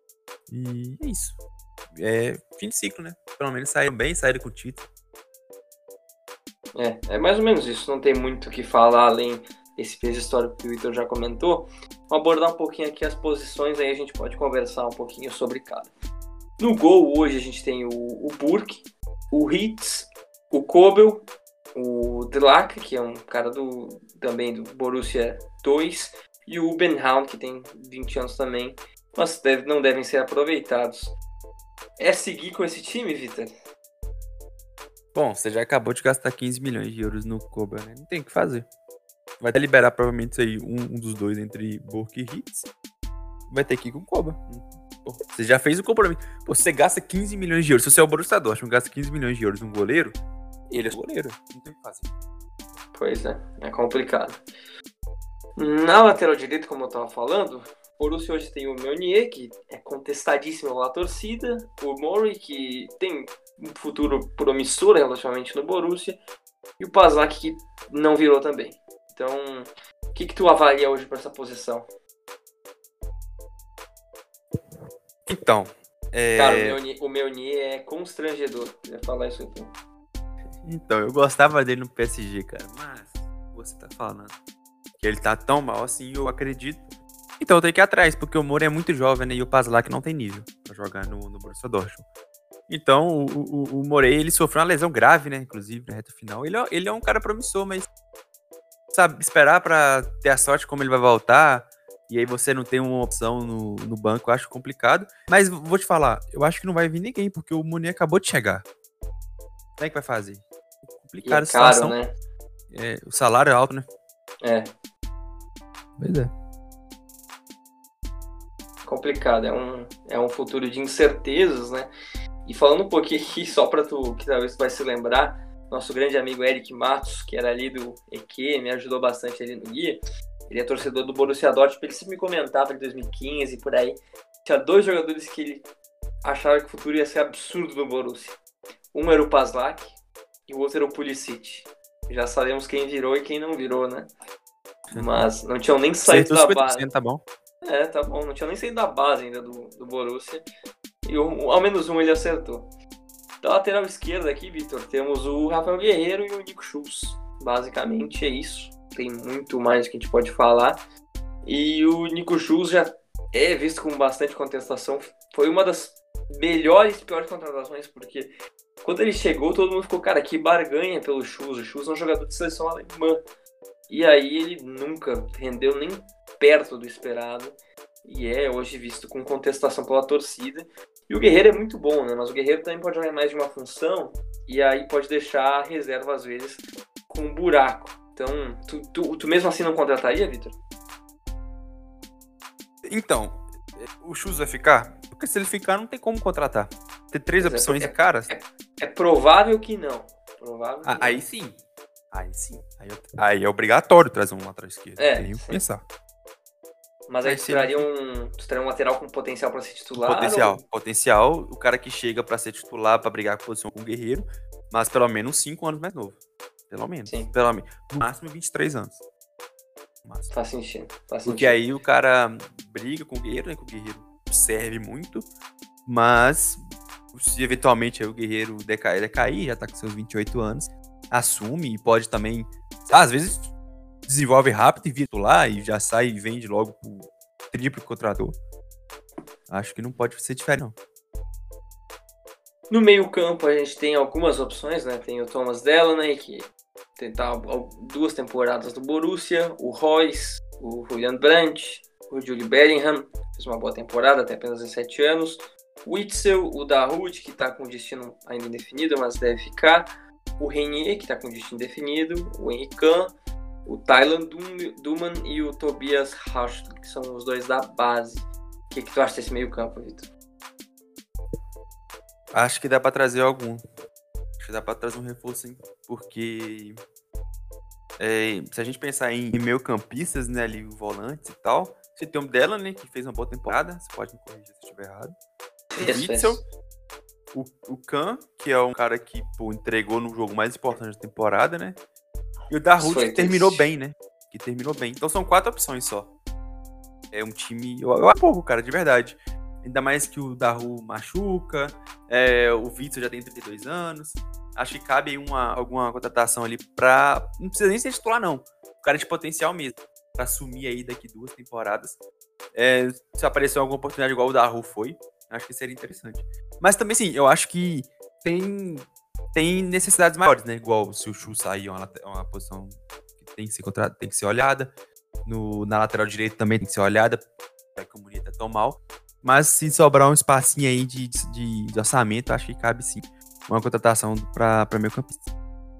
Speaker 2: E é isso. É fim de ciclo, né? Pelo menos saíram bem, saíram com o título.
Speaker 1: É, é mais ou menos isso, não tem muito o que falar além desse peso histórico que o Vitor já comentou. Vamos abordar um pouquinho aqui as posições, aí a gente pode conversar um pouquinho sobre cada. No gol hoje a gente tem o, o Burke, o Hitz, o Kobel, o Delac, que é um cara do, também do Borussia dois, e o Ben Hound, que tem vinte anos também, mas deve, não devem ser aproveitados. É seguir com esse time, Vitor?
Speaker 2: Bom, você já acabou de gastar quinze milhões de euros no Kobel, né? Não tem o que fazer. vai até liberar provavelmente isso aí, um, um dos dois entre Burke e Hitz. Vai ter que ir com o Koba. Pô, você já fez o compromisso. Pô, você gasta quinze milhões de euros. Se você é o Borussia Dortmund, gasta quinze milhões de euros num goleiro, ele é o goleiro. Não tem o que fazer.
Speaker 1: Pois é, é complicado. Na lateral direita, como eu tava falando, o Borussia hoje tem o Meunier, que é contestadíssimo pela torcida, o Murray, que tem um futuro promissor relativamente no Borussia, e o Pazak, que não virou também. Então, o que, que tu avalia hoje para essa posição?
Speaker 2: Então, é...
Speaker 1: Cara, o Meunier, o Meunier é constrangedor. Eu ia falar isso aqui.
Speaker 2: Então, eu gostava dele no P S G, cara. Mas, você tá falando que ele tá tão mal assim, eu acredito. Então, eu tenho que ir atrás, porque o Moura é muito jovem, né? E o Pazlak não tem nível pra jogar no, no Borussia Dortmund. Então, o, o, o Morey, ele sofreu uma lesão grave, né? Inclusive, na reta final. Ele, é- ele é um cara promissor, mas... Sabe, esperar pra ter a sorte como ele vai voltar... E aí você não tem uma opção no, no banco, eu acho complicado. Mas vou te falar, eu acho que não vai vir ninguém, porque o Munier acabou de chegar. Como é que vai fazer? Complicada
Speaker 1: é
Speaker 2: a situação.
Speaker 1: Caro, né?
Speaker 2: É, o salário é alto, né?
Speaker 1: É.
Speaker 2: Pois é.
Speaker 1: Complicado. É um, é um futuro de incertezas, né? E falando um pouquinho aqui, só pra tu, que talvez tu vai se lembrar, nosso grande amigo Eric Matos, que era ali do E Q, me ajudou bastante ali no guia. Ele é torcedor do Borussia Dortmund, ele sempre me comentava em dois mil e quinze, por aí. Tinha dois jogadores que ele achava que o futuro ia ser absurdo no Borussia. Um era o Pazlak e o outro era o Pulisic. Já sabemos quem virou e quem não virou, né? Mas não tinham nem saído da base.
Speaker 2: Tá bom.
Speaker 1: É, tá bom. Não tinha nem saído da base ainda do, do Borussia. E um, ao menos um ele acertou. Da lateral esquerda aqui, Vitor, temos o Rafael Guerreiro e o Nico Schulz. Basicamente é isso. Tem muito mais que a gente pode falar. E o Nico Schulz já é visto com bastante contestação. Foi uma das melhores e piores contratações, porque quando ele chegou, todo mundo ficou, cara, que barganha pelo Schulz. O Schulz é um jogador de seleção alemã. E aí ele nunca rendeu nem perto do esperado. E é hoje visto com contestação pela torcida. E o Guerreiro é muito bom, né? Mas o Guerreiro também pode jogar mais de uma função. E aí pode deixar a reserva, às vezes, com um buraco. Então, tu, tu, tu mesmo assim não contrataria, Vitor?
Speaker 2: Então, o Schulz vai ficar? Porque se ele ficar, não tem como contratar. Tem três
Speaker 1: Pois é,
Speaker 2: opções
Speaker 1: é,
Speaker 2: de caras.
Speaker 1: É, é provável que não. Provável que
Speaker 2: Ah,
Speaker 1: não.
Speaker 2: aí sim. Aí sim. Aí, eu- aí é obrigatório trazer um lateral esquerdo.
Speaker 1: É,
Speaker 2: Tem que
Speaker 1: sim.
Speaker 2: pensar.
Speaker 1: Mas aí
Speaker 2: Mas
Speaker 1: tu
Speaker 2: se
Speaker 1: traria um, tu traria um lateral com potencial para ser titular?
Speaker 2: Potencial.
Speaker 1: Ou...
Speaker 2: Potencial, o cara que chega pra ser titular, pra brigar com posição com o Guerreiro, mas pelo menos cinco anos mais novo. Pelo menos.
Speaker 1: Sim.
Speaker 2: Pelo menos. No máximo vinte e três anos. No máximo.
Speaker 1: Faz sentido. Faz
Speaker 2: Porque
Speaker 1: sentido.
Speaker 2: aí o cara briga com o Guerreiro, né? Que o Guerreiro serve muito, mas se eventualmente aí o Guerreiro decair, decair, já tá com seus vinte e oito anos, assume e pode também, às vezes desenvolve rápido e vira titular e já sai e vende logo pro triplo que contratou. Acho que não pode ser diferente, não.
Speaker 1: No meio campo a gente tem algumas opções, né? Tem o Thomas Delaney, que tem tá, duas temporadas do Borussia, o Royce, o Julian Brandt, o Julie Bellingham, fez uma boa temporada, até apenas dezessete anos, o Witzel, o Dahoud, que está com destino ainda indefinido, mas deve ficar, o Renier, que está com destino indefinido, o Henrique Kahn, o Tylan Duman e o Tobias Hartl, que são os dois da base. O que, que tu acha desse meio campo, Vitor?
Speaker 2: Acho que dá pra trazer algum. Acho que dá pra trazer um reforço, hein? Porque é, se a gente pensar em meio campistas, né, ali, volantes e tal, você tem o Delaney, que fez uma boa temporada, você pode me corrigir se eu estiver errado. O Witzel, o, o Kahn, que é um cara que pô, entregou no jogo mais importante da temporada, né? E o Dahoud, que terminou bem, né? Que terminou bem. Então são quatro opções só. É um time... Eu, eu pouco, cara, de verdade. Ainda mais que o Dahoud machuca, é, o Witzel já tem trinta e dois anos. Acho que cabe uma, alguma contratação ali pra... Não precisa nem ser titular, não. O cara de potencial mesmo. Pra assumir aí daqui duas temporadas. É, se aparecer alguma oportunidade igual o Dahoud foi, acho que seria interessante. Mas também, sim, eu acho que tem, tem necessidades maiores, né? Igual se o Chu sair, é uma, uma posição que tem que ser, contra, tem que ser olhada. No, na lateral direita também tem que ser olhada, já que o Munier tá tão mal. Mas se sobrar um espacinho aí de, de, de orçamento, acho que cabe sim uma contratação para meio campista.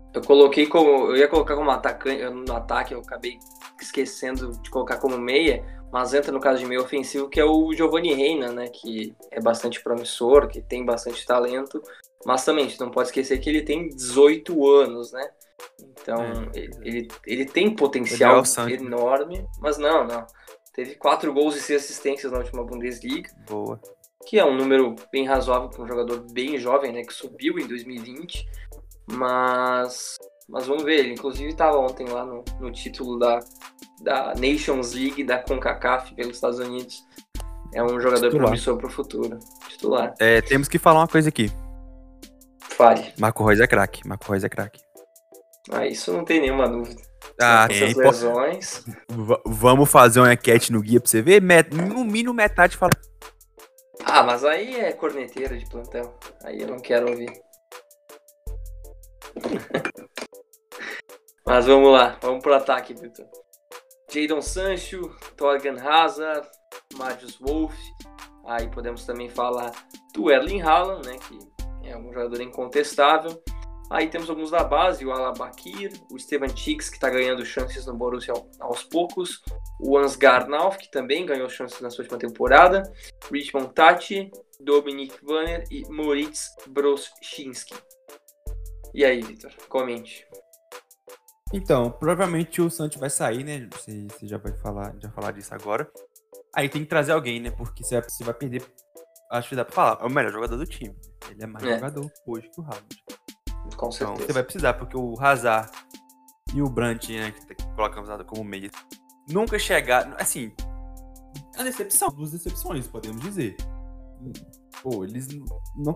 Speaker 1: Eu coloquei como. Eu ia colocar como atacante no ataque, eu acabei esquecendo de colocar como meia, mas entra no caso de meio ofensivo, que é o Giovanni Reina, né? Que é bastante promissor, que tem bastante talento, mas também a gente não pode esquecer que ele tem dezoito anos, né? Então é. ele, ele, ele tem potencial ele é enorme, mas não, não. Teve quatro gols e seis assistências na última Bundesliga.
Speaker 2: Boa.
Speaker 1: Que é um número bem razoável para um jogador bem jovem, né? Que subiu em dois mil e vinte. Mas, mas vamos ver, ele inclusive estava ontem lá no, no título da, da Nations League da CONCACAF pelos Estados Unidos. É um jogador titular. Promissor para o futuro. Titular.
Speaker 2: É, temos que falar uma coisa aqui.
Speaker 1: Fale.
Speaker 2: Marco Reus é craque, Marco Reus é craque.
Speaker 1: Ah, isso não tem nenhuma dúvida.
Speaker 2: Ah,
Speaker 1: essas
Speaker 2: é,
Speaker 1: lesões.
Speaker 2: V- vamos fazer uma enquete no guia para você ver? Met- no mínimo metade fala.
Speaker 1: Ah, mas aí é corneteiro de plantão. Aí eu não quero ouvir. Mas vamos lá, vamos pro ataque, Vitor. Jadon Sancho, Torgan Hazard, Marius Wolf. Aí podemos também falar do Erling Haaland, né, que é um jogador incontestável. Aí temos alguns da base, o Alabakir, o Stevan Tchix, que está ganhando chances no Borussia aos poucos, o Ansgar Nauf, que também ganhou chances na sua última temporada, Richmond Tati, Dominik Wanner e Moritz Broschinski. E aí, Vitor, comente.
Speaker 2: Então, provavelmente o Santos vai sair, né? Você, você já vai falar, já falar disso agora. Aí tem que trazer alguém, né? Porque você vai, você vai perder. Acho que dá pra falar. É o melhor jogador do time. Ele é mais é. jogador hoje que o Haaland.
Speaker 1: Com certeza.
Speaker 2: Então, você vai precisar, porque o Hazard e o Brandt, né? Que colocamos como meio, nunca chegaram. Assim, é uma decepção. Duas decepções, podemos dizer. Pô, eles não. não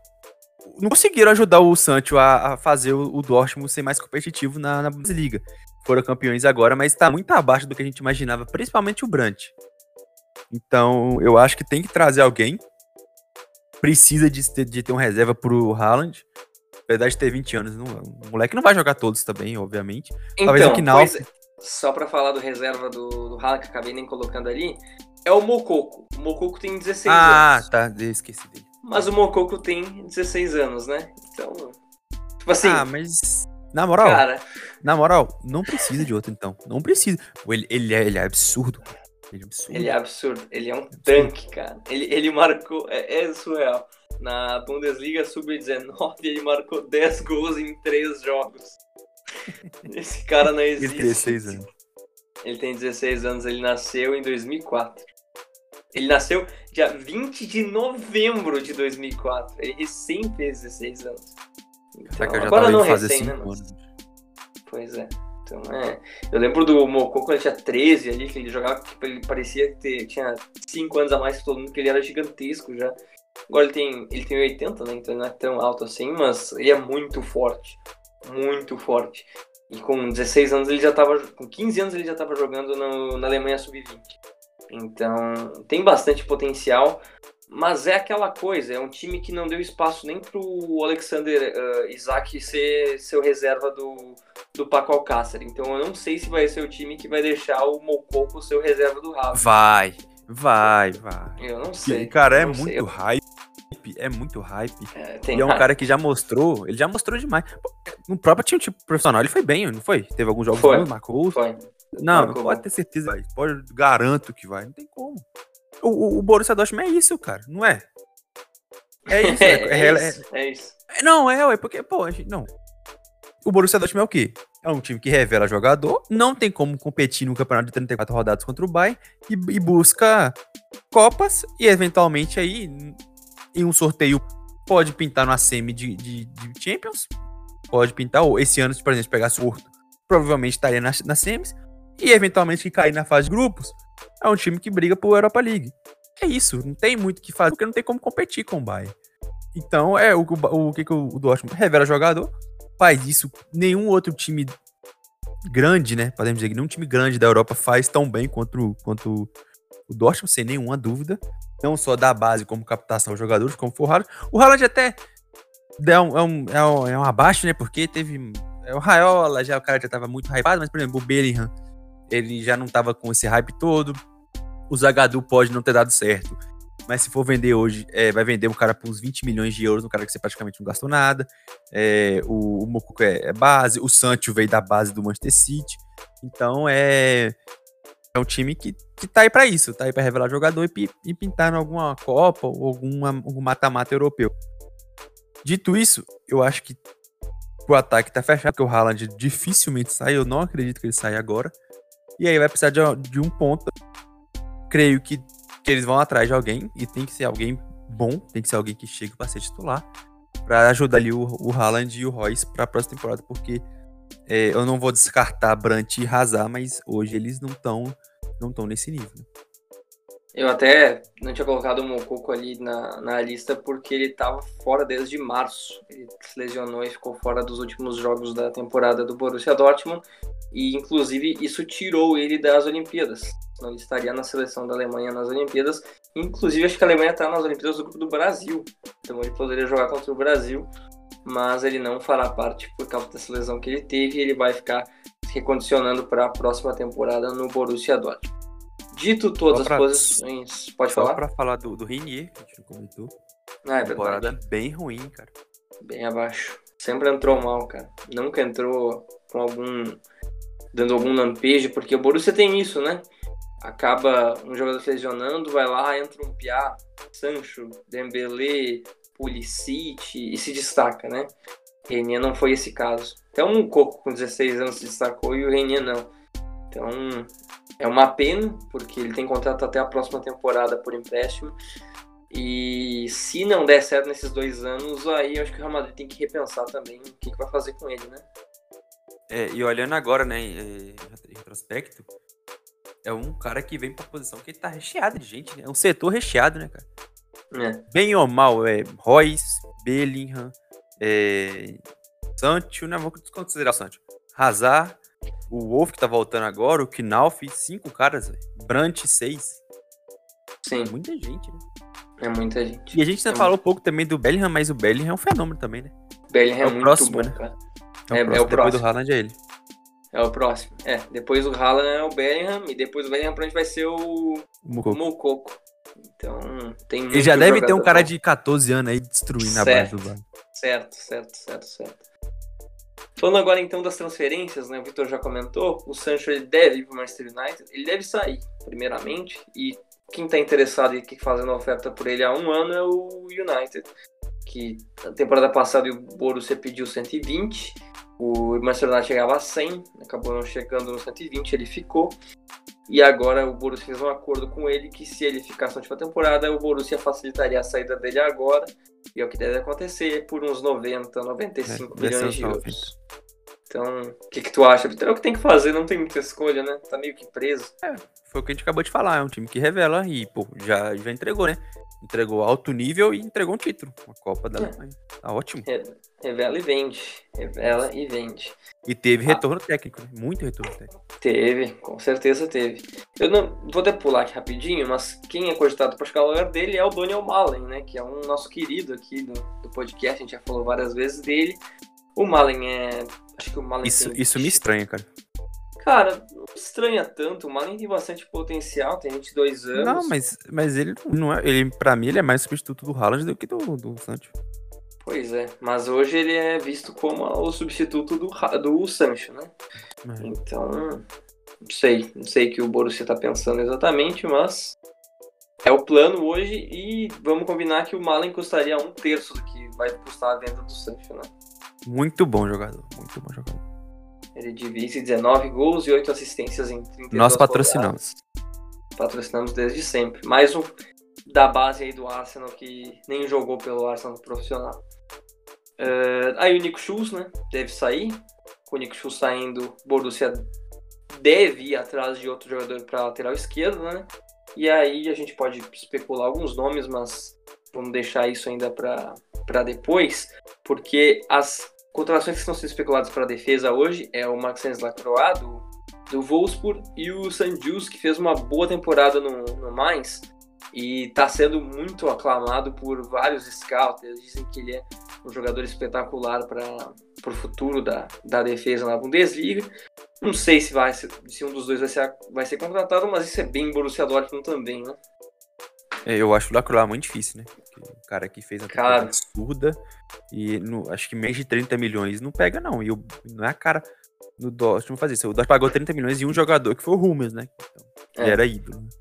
Speaker 2: Não conseguiram ajudar o Sancho a, a fazer o, o Dortmund ser mais competitivo na, na Bundesliga. Foram campeões agora, mas está muito abaixo do que a gente imaginava, principalmente o Brandt. Então, eu acho que tem que trazer alguém. Precisa de ter, de ter um reserva pro Haaland. Apesar de ter vinte anos, não, o moleque não vai jogar todos também, obviamente.
Speaker 1: Então, talvez o Knauf... é, só para falar do reserva do, do Haaland, que acabei nem colocando ali, é o Moukoko. O Moukoko tem dezesseis
Speaker 2: ah,
Speaker 1: anos.
Speaker 2: Ah, tá, eu esqueci dele.
Speaker 1: Mas o Moukoko tem dezesseis anos, né? Então, tipo assim...
Speaker 2: Ah, mas... Na moral, cara... na moral, não precisa de outro, então. Não precisa. Ele, ele, é, ele é absurdo. Ele é absurdo.
Speaker 1: Ele é absurdo. Ele é um é tanque, cara. Ele, ele marcou... É, é surreal. Na Bundesliga sub dezenove, ele marcou dez gols em três jogos. Esse cara não existe.
Speaker 2: Ele tem dezesseis anos.
Speaker 1: Ele tem dezesseis anos. Ele nasceu em dois mil e quatro. Ele nasceu dia vinte de novembro de dois mil e quatro. Ele recém fez dezesseis anos. Então,
Speaker 2: que eu já
Speaker 1: agora não
Speaker 2: fazer
Speaker 1: recém, né?
Speaker 2: Anos.
Speaker 1: Pois é. Então, é. Eu lembro do Moukoko quando ele tinha treze ali, que ele jogava, que ele parecia que tinha cinco anos a mais que todo mundo, que ele era gigantesco já. Agora ele tem, ele tem oitenta, né? Então ele não é tão alto assim, mas ele é muito forte. Muito forte. E com dezesseis anos ele já tava. Com quinze anos ele já estava jogando no, na Alemanha sub vinte. Então, tem bastante potencial, mas é aquela coisa, é um time que não deu espaço nem pro Alexander uh, Isak ser seu reserva do, do Paco Alcácer. Então, eu não sei se vai ser o time que vai deixar o Moukoko seu reserva do Haaland.
Speaker 2: Vai, vai, vai.
Speaker 1: Eu não sei.
Speaker 2: E, cara, é
Speaker 1: não
Speaker 2: muito
Speaker 1: sei.
Speaker 2: hype, é muito hype.
Speaker 1: É, tem
Speaker 2: e é um
Speaker 1: hype.
Speaker 2: cara que já mostrou, ele já mostrou demais. No próprio time tipo, profissional, ele foi bem, não foi? Teve alguns jogos
Speaker 1: Foi.
Speaker 2: bons, marcou.
Speaker 1: Foi.
Speaker 2: Não,
Speaker 1: Marcou.
Speaker 2: pode ter certeza, vai. Pode, garanto que vai, não tem como. O, o, o Borussia Dortmund é isso, cara, não é? É isso,
Speaker 1: é,
Speaker 2: é,
Speaker 1: é,
Speaker 2: é,
Speaker 1: isso, é isso.
Speaker 2: é, não, é, ué, porque, pô, a gente, não. O Borussia Dortmund é o quê? É um time que revela jogador, não tem como competir no campeonato de trinta e quatro rodadas contra o Bayern e, e busca Copas e, eventualmente, aí, em um sorteio, pode pintar numa semi de, de, de Champions, pode pintar, ou esse ano, se, por exemplo, pegasse o Porto, provavelmente estaria na, na semis, e eventualmente cair na fase de grupos, é um time que briga por Europa League. É isso, não tem muito o que fazer, porque não tem como competir com o Bayern. Então, é o, o, o que, que o, o Dortmund revela jogador, faz isso, nenhum outro time grande, né, podemos dizer que nenhum time grande da Europa faz tão bem quanto, quanto o Dortmund, sem nenhuma dúvida, não só da base como captação de jogadores, como for o Haaland. O Haaland até é um, é um, é um, é um abaixo, né, porque teve é o Raiola, já o cara já tava muito hypado, mas, por exemplo, o Bellingham, ele já não tava com esse hype todo. O Zagadou pode não ter dado certo, mas se for vender hoje, é, vai vender o cara por uns vinte milhões de euros, um cara que você praticamente não gastou nada. É, o, o Moukoko é, é base, o Sancho veio da base do Manchester City. Então é, é um time que, que tá aí pra isso, tá aí pra revelar jogador e, e pintar em alguma Copa ou alguma, algum mata-mata europeu. Dito isso, eu acho que o ataque tá fechado, porque o Haaland dificilmente sai, eu não acredito que ele saia agora. E aí vai precisar de, de um ponta. Creio que, que eles vão atrás de alguém, e tem que ser alguém bom, tem que ser alguém que chegue para ser titular, para ajudar ali o, o Haaland e o Royce para a próxima temporada, porque é, eu não vou descartar Brandt e Hazard, mas hoje eles não estão não estão nesse nível.
Speaker 1: Eu até não tinha colocado o Moukoko ali na, na lista porque ele estava fora desde março. Ele se lesionou e ficou fora dos últimos jogos da temporada do Borussia Dortmund. E, inclusive, isso tirou ele das Olimpíadas. Senão ele estaria na seleção da Alemanha nas Olimpíadas. Inclusive, acho que a Alemanha está nas Olimpíadas do grupo do Brasil. Então ele poderia jogar contra o Brasil. Mas ele não fará parte por causa dessa lesão que ele teve. E ele vai ficar se recondicionando para a próxima temporada no Borussia Dortmund. Dito todas pra, as posições, pode
Speaker 2: só
Speaker 1: falar?
Speaker 2: Só pra falar do, do Renier, que a gente não comentou.
Speaker 1: Ah, é
Speaker 2: temporada
Speaker 1: verdade.
Speaker 2: Bem ruim, cara.
Speaker 1: Bem abaixo. Sempre entrou mal, cara. Nunca entrou com algum... dando algum lampejo, porque o Borussia tem isso, né? Acaba um jogador se lesionando, vai lá, entra um Piá, Sancho, Dembélé, Pulisic e se destaca, né? Renier não foi esse caso. Até um Coco com dezesseis anos se destacou e o Renier não. Então... é uma pena, porque ele tem contrato até a próxima temporada por empréstimo. E se não der certo nesses dois anos, aí eu acho que o Real Madrid tem que repensar também o que, que vai fazer com ele, né?
Speaker 2: É, e olhando agora, né, em retrospecto, é um cara que vem pra posição que ele tá recheado de gente, né? É um setor recheado, né, cara?
Speaker 1: É.
Speaker 2: Bem ou mal, é Royce, Bellingham, é... Sancho, não vou desconsiderar o Sancho. Hazard, o Wolf que tá voltando agora, o Knauf, cinco caras, véio. Brandt, seis.
Speaker 1: Sim.
Speaker 2: É muita gente, né?
Speaker 1: É muita gente.
Speaker 2: E a gente ainda
Speaker 1: é
Speaker 2: falou
Speaker 1: muito...
Speaker 2: pouco também do Bellingham, mas o Bellingham é um fenômeno também, né?
Speaker 1: Bellingham é, é muito
Speaker 2: próximo,
Speaker 1: bom,
Speaker 2: né?
Speaker 1: cara.
Speaker 2: É o
Speaker 1: é,
Speaker 2: próximo,
Speaker 1: é o
Speaker 2: depois
Speaker 1: próximo.
Speaker 2: do Haaland é ele.
Speaker 1: É o próximo. É, depois do Haaland é o Bellingham, e depois do Bellingham pra gente vai ser o,
Speaker 2: o Moukoko.
Speaker 1: Moukoko. Então, tem muito
Speaker 2: Ele já deve ter um cara
Speaker 1: bom.
Speaker 2: de catorze anos aí destruindo
Speaker 1: certo.
Speaker 2: a base do Bayern.
Speaker 1: Certo, certo, certo, certo. Falando agora então das transferências, né? O Vitor já comentou, o Sancho ele deve ir para o Manchester United, ele deve sair, primeiramente, e quem está interessado e fazendo oferta por ele há um ano é o United, que na temporada passada o Borussia pediu cento e vinte, o Manchester United chegava a cem, acabou não chegando no cento e vinte, ele ficou, e agora o Borussia fez um acordo com ele que se ele ficasse na última temporada, o Borussia facilitaria a saída dele agora, e é o que deve acontecer, por uns noventa, noventa e cinco é, milhões de euros. Então, o que, que tu acha, Vitor? É o que tem que fazer, não tem muita escolha, né? Tá meio que preso.
Speaker 2: É, foi o que a gente acabou de falar, é um time que revela e, pô, já, já entregou, né? Entregou alto nível e entregou um título, uma Copa da Alemanha. É. Tá ótimo.
Speaker 1: Re- Revela e vende. Revela e vende.
Speaker 2: E teve retorno ah. técnico, né? Muito retorno técnico.
Speaker 1: Teve, com certeza teve. Eu não vou até pular aqui rapidinho, mas quem é cogitado para ficar no lugar dele é o Daniel Malen, né? Que é um nosso querido aqui do, do podcast, a gente já falou várias vezes dele. O Malen é... Acho que o Malen
Speaker 2: Isso,
Speaker 1: tem...
Speaker 2: isso me estranha, cara.
Speaker 1: Cara, não estranha tanto. O Malen tem bastante potencial, tem vinte e dois anos.
Speaker 2: Não, mas, mas ele não é... Ele, pra mim, ele é mais substituto do Haaland do que do, do Sancho.
Speaker 1: Pois é, mas hoje ele é visto como o substituto do, do Sancho, né?
Speaker 2: É.
Speaker 1: Então, não sei. Não sei o que o Borussia tá pensando exatamente, mas é o plano hoje e vamos combinar que o Malen custaria um terço do que vai custar a venda do Sancho, né?
Speaker 2: Muito bom jogador, muito bom jogador.
Speaker 1: Ele divide dezenove gols e oito assistências em trinta e duas
Speaker 2: Nós patrocinamos.
Speaker 1: rodadas. Patrocinamos desde sempre. Mais um da base aí do Arsenal que nem jogou pelo Arsenal profissional. Uh, aí o Nico Schulz, né? Deve sair. Com o Nico Schulz saindo, o Borussia deve ir atrás de outro jogador para lateral esquerdo, né? E aí a gente pode especular alguns nomes, mas vamos deixar isso ainda para depois, porque as contratações que estão sendo especuladas para a defesa hoje é o Maxence Lacroix do, do Wolfsburg e o Sanjus, que fez uma boa temporada no, no Mainz e está sendo muito aclamado por vários scouts. Eles dizem que ele é um jogador espetacular para o futuro da, da defesa na Bundesliga. Não sei se, vai ser, se um dos dois vai ser, vai ser contratado, mas isso é bem Borussia Dortmund também, né?
Speaker 2: É, eu acho o Lacroix muito difícil, né? Porque o cara que fez uma temporada
Speaker 1: Cara,
Speaker 2: absurda e no, acho que menos de trinta milhões não pega, não. E o, não é a cara do Dortmund fazer isso. O Dortmund pagou trinta milhões e um jogador que foi o Hummels, né? Então, ele
Speaker 1: é.
Speaker 2: era ídolo. Né?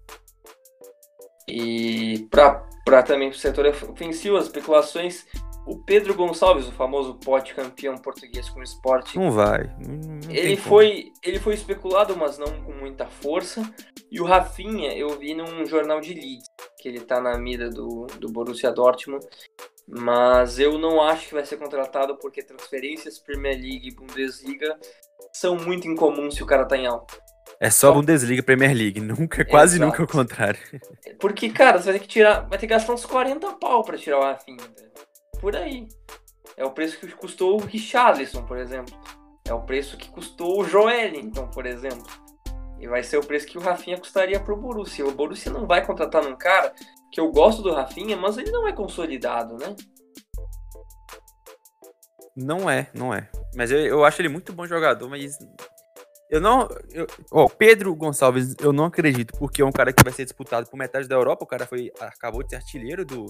Speaker 1: E pra, pra também pro setor ofensivo, as especulações, o Pedro Gonçalves, o famoso pote campeão português com o Sport,
Speaker 2: Não vai. Não, não
Speaker 1: ele foi, ele foi especulado, mas não com muita força. E o Rafinha, eu vi num jornal de Leeds, que ele tá na mira do, do Borussia Dortmund. Mas eu não acho que vai ser contratado porque transferências Premier League e Bundesliga são muito incomuns se o cara tá em alta.
Speaker 2: É só
Speaker 1: Então,
Speaker 2: Bundesliga e Premier League, nunca, quase
Speaker 1: exato.
Speaker 2: nunca o contrário.
Speaker 1: Porque, cara, você vai ter que tirar, vai ter que gastar uns quarenta pau pra tirar o Rafinha. Por aí. É o preço que custou o Richarlison, por exemplo. É o preço que custou o Joelinton, por exemplo. E vai ser o preço que o Rafinha custaria pro Borussia. O Borussia não vai contratar um cara que eu gosto do Rafinha, mas ele não é consolidado, né?
Speaker 2: Não é, não é. Mas eu, eu acho ele muito bom jogador, mas eu não... Eu, ó, Pedro Gonçalves, eu não acredito, porque é um cara que vai ser disputado por metade da Europa. O cara foi, acabou de ser artilheiro do,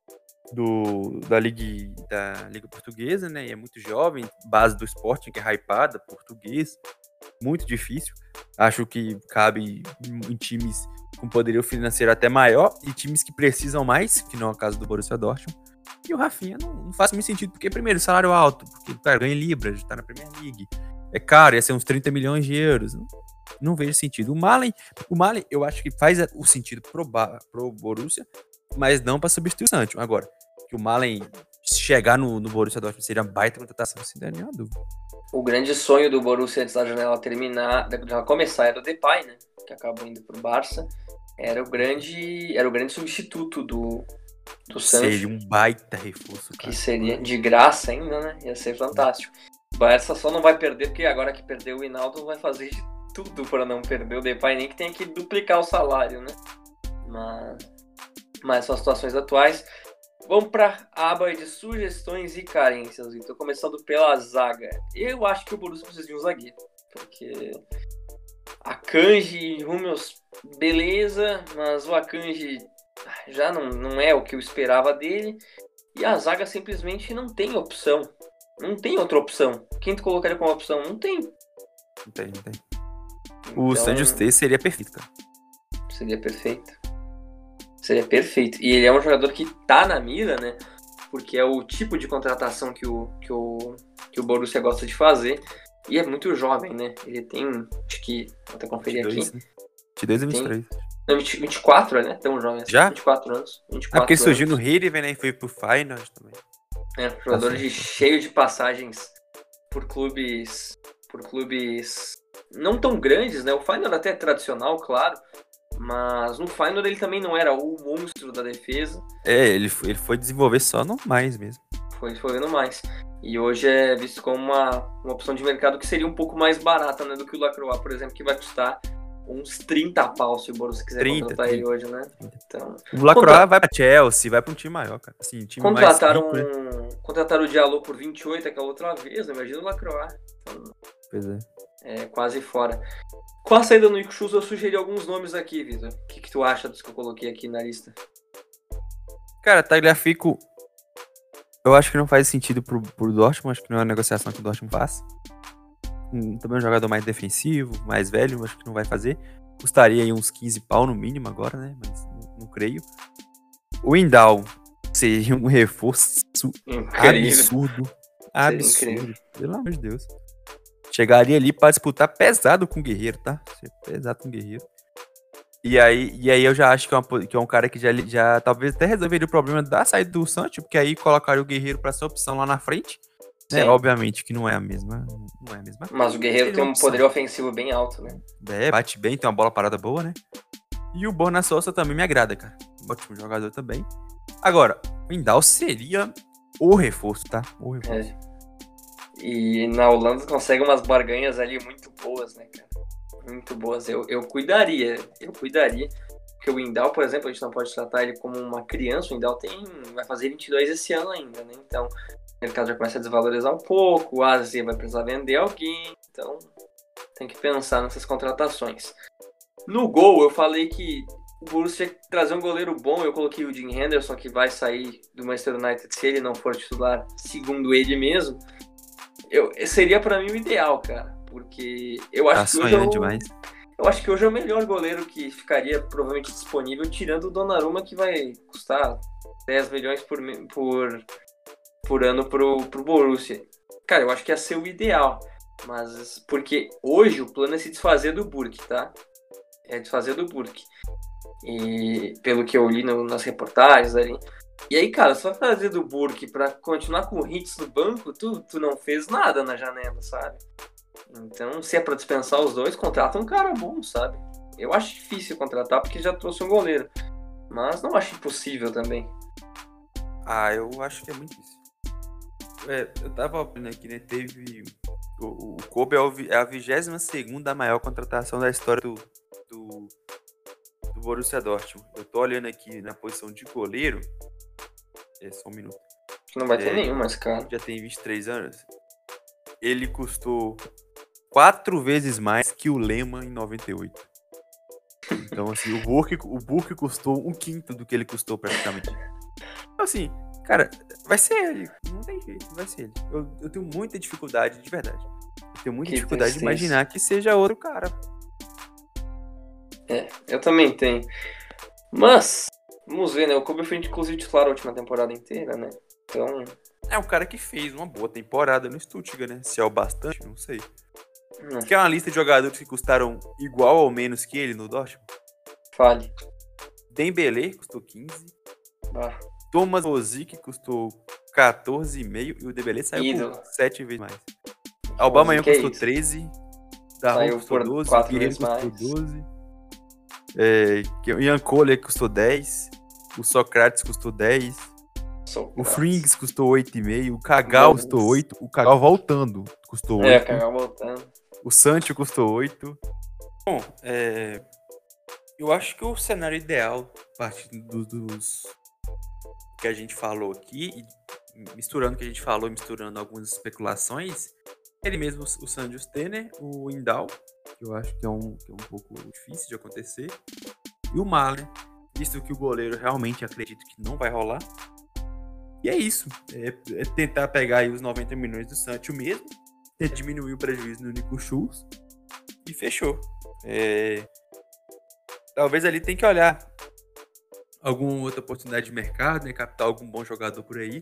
Speaker 2: do, da, Liga, da Liga Portuguesa, né? E é muito jovem, base do Sporting, que é hypada, português. Muito difícil. Acho que cabe em times com poderio financeiro até maior e times que precisam mais, que não é o caso do Borussia Dortmund. E o Rafinha não, não faz muito sentido, porque primeiro, salário alto, porque cara, ganha em Libra, já tá na Premier League. É caro, ia ser uns trinta milhões de euros. Não, não vejo sentido. O Malen, o Malen, eu acho que faz o sentido pro, pro Borussia, mas não para substituir o Sancho. Agora, que o Malen chegar no, no Borussia Dortmund seria uma baita contratação, sem dar nenhuma dúvida.
Speaker 1: O grande sonho do Borussia antes da janela terminar, já começar, era o Depay, né? Que acabou indo pro Barça. Era o grande, era o grande substituto do, do Sancho.
Speaker 2: Seria um baita reforço, cara.
Speaker 1: Que seria de graça ainda, né? Ia ser fantástico. O Barça só não vai perder, porque agora que perdeu o Hinaldo, vai fazer de tudo para não perder o Depay, nem que tenha que duplicar o salário, né? Mas, mas são as situações atuais. Vamos para a aba de sugestões e carências, Vitor. Começando pela zaga. Eu acho que o Borussia precisa de um zagueiro. Porque Akanji e Hummels, beleza, mas o Akanji já não, não é o que eu esperava dele. E a zaga simplesmente não tem opção. Não tem outra opção. Quem tu colocaria como opção? Não tem.
Speaker 2: Não tem, não tem. O então, San José seria perfeito, cara.
Speaker 1: Seria perfeito. Seria perfeito. E ele é um jogador que tá na mira, né? Porque é o tipo de contratação que o, que o, que o Borussia gosta de fazer. E é muito jovem, né? Ele tem, acho que, vou até conferir
Speaker 2: vinte e dois,
Speaker 1: aqui.
Speaker 2: Né? vinte e dois e vinte e três.
Speaker 1: Não, vinte, vinte e quatro, né? Tão jovem assim.
Speaker 2: Já?
Speaker 1: vinte e quatro anos. vinte e quatro
Speaker 2: ah, porque ele surgiu
Speaker 1: anos.
Speaker 2: no Heerenveen, né? E foi pro Feyenoord também.
Speaker 1: É, jogador de cheio de passagens por clubes, por clubes não tão grandes, né? O Feyenoord até é tradicional, claro, mas no Feyenoord ele também não era o monstro da defesa.
Speaker 2: É, ele foi, ele foi desenvolver só no mais mesmo.
Speaker 1: Foi desenvolvendo mais. E hoje é visto como uma, uma opção de mercado que seria um pouco mais barata, né, do que o Lacroix, por exemplo, que vai custar uns trinta pau se o Borussia quiser trinta, contratar trinta. Ele hoje, né? Então,
Speaker 2: o Lacroix contra... vai pra Chelsea, vai pra um time maior, cara. Assim, um time
Speaker 1: contrataram,
Speaker 2: mais rico,
Speaker 1: né? Contrataram o Diallo por vinte e oito aquela outra vez, né? Imagina o Lacroix. Então,
Speaker 2: pois é.
Speaker 1: É, quase fora. Com a saída do Nico Schulz, eu sugeri alguns nomes aqui, Vitor. O que, que tu acha dos que eu coloquei aqui na lista?
Speaker 2: Cara, Tagliafico, eu acho que não faz sentido pro, pro Dortmund, acho que não é uma negociação que o Dortmund faz. Um, também um jogador mais defensivo, mais velho, acho que não vai fazer. Custaria aí uns quinze pau no mínimo agora, né? Mas não, não creio. O Indal seria um reforço incrível. absurdo. Absurdo. Incrível. Pelo amor de Deus. Chegaria ali pra disputar pesado com o Guerreiro, tá? Pesado com o Guerreiro. E aí, e aí eu já acho que é, uma, que é um cara que já, já talvez até resolveria o problema da saída do Sancho, porque aí colocaria o Guerreiro pra essa opção lá na frente. Né? Obviamente que não é a mesma. Não é a mesma
Speaker 1: Mas o Guerreiro tem um poder ofensivo bem alto, né?
Speaker 2: É, bate bem, tem uma bola parada boa, né? E o Borna Sosa também me agrada, cara. Ótimo jogador também. Agora, o Indal seria o reforço, tá? O reforço.
Speaker 1: É. E na Holanda consegue umas barganhas ali muito boas, né, cara? Muito boas. Eu, eu cuidaria, eu cuidaria. Porque o Indal, por exemplo, a gente não pode tratar ele como uma criança. O Indal tem, vai fazer vinte e dois esse ano ainda, né? Então, o mercado já começa a desvalorizar um pouco. O Ásia vai precisar vender alguém. Então, tem que pensar nessas contratações. No gol, eu falei que o Borussia tinha que trazer um goleiro bom. Eu coloquei o Dean Henderson, que vai sair do Manchester United se ele não for titular, segundo ele mesmo. Eu, seria pra mim o ideal, cara. Porque eu acho
Speaker 2: Tá
Speaker 1: que hoje é
Speaker 2: sonhando
Speaker 1: o,
Speaker 2: demais.
Speaker 1: eu acho que hoje é o melhor goleiro que ficaria provavelmente disponível, tirando o Donnarumma, que vai custar dez milhões por, por, por ano pro, pro Borussia. Cara, eu acho que ia ser o ideal. Mas porque hoje o plano é se desfazer do Burke, tá? É desfazer do Burke. E pelo que eu li no, nas reportagens ali. E aí, cara, só fazer do Burke pra continuar com o Hitz no banco, tu, tu não fez nada na janela, sabe? Então, se é pra dispensar os dois, contrata um cara bom, sabe? Eu acho difícil contratar porque já trouxe um goleiro. Mas não acho impossível também.
Speaker 2: Ah, eu acho que é muito isso. É, eu tava vendo aqui, né? Teve. O, o Kobe é, o, é a vigésima segunda maior contratação da história do, do, do Borussia Dortmund. Eu tô olhando aqui na posição de goleiro. É só um minuto.
Speaker 1: Não vai ter
Speaker 2: É,
Speaker 1: nenhum, mas, cara.
Speaker 2: Já tem vinte e três anos. Ele custou quatro vezes mais que o Lehmann em noventa e oito. Então, assim, o Burke, o Burke custou um quinto do que ele custou praticamente. Então, assim, cara, vai ser ele. Não tem jeito, vai ser ele. Eu, eu tenho muita dificuldade, de verdade. Eu tenho muita
Speaker 1: Que
Speaker 2: dificuldade de
Speaker 1: tristeza.
Speaker 2: imaginar que seja outro cara.
Speaker 1: É, eu também tenho. Mas, vamos ver, né? O Kobe foi inclusive titular a última temporada inteira, né? Então,
Speaker 2: É um cara que fez uma boa temporada no Stuttgart, né? Se é o bastante, não sei.
Speaker 1: hum,
Speaker 2: Quer uma lista de jogadores que custaram igual ou menos que ele no Dortmund?
Speaker 1: fale.
Speaker 2: Dembélé custou quinze.
Speaker 1: Ah,
Speaker 2: Thomas Rosick custou quatorze vírgula cinco e o Dembélé saiu
Speaker 1: ídolo.
Speaker 2: por sete vezes mais. Aubameyang
Speaker 1: que é
Speaker 2: custou
Speaker 1: isso?
Speaker 2: treze. Darron
Speaker 1: Saiu
Speaker 2: custou
Speaker 1: por
Speaker 2: doze.
Speaker 1: quatro
Speaker 2: Guerreiro
Speaker 1: vezes
Speaker 2: custou
Speaker 1: mais.
Speaker 2: doze. É, Ian Cole custou dez. O Socrates custou dez. O
Speaker 1: Socrates.
Speaker 2: Frings custou oito vírgula cinco. O Cagal
Speaker 1: Nossa.
Speaker 2: custou oito. O Cagal voltando custou
Speaker 1: É,
Speaker 2: oito.
Speaker 1: cagar voltando.
Speaker 2: O Sancho custou oito. Bom, é, eu acho que o cenário ideal, partindo do- dos que a gente falou aqui, e misturando o que a gente falou, misturando algumas especulações, ele mesmo, o Sandro Stenner, o Indal, que eu acho que é um, que é um pouco difícil de acontecer, e o Mahler, visto que o goleiro realmente acredito que não vai rolar. E é isso, é, é tentar pegar aí os noventa milhões do Sancho mesmo, diminuir o prejuízo no Nico Schultz, e fechou. É, talvez ali tem que olhar alguma outra oportunidade de mercado, né? Captar algum bom jogador por aí.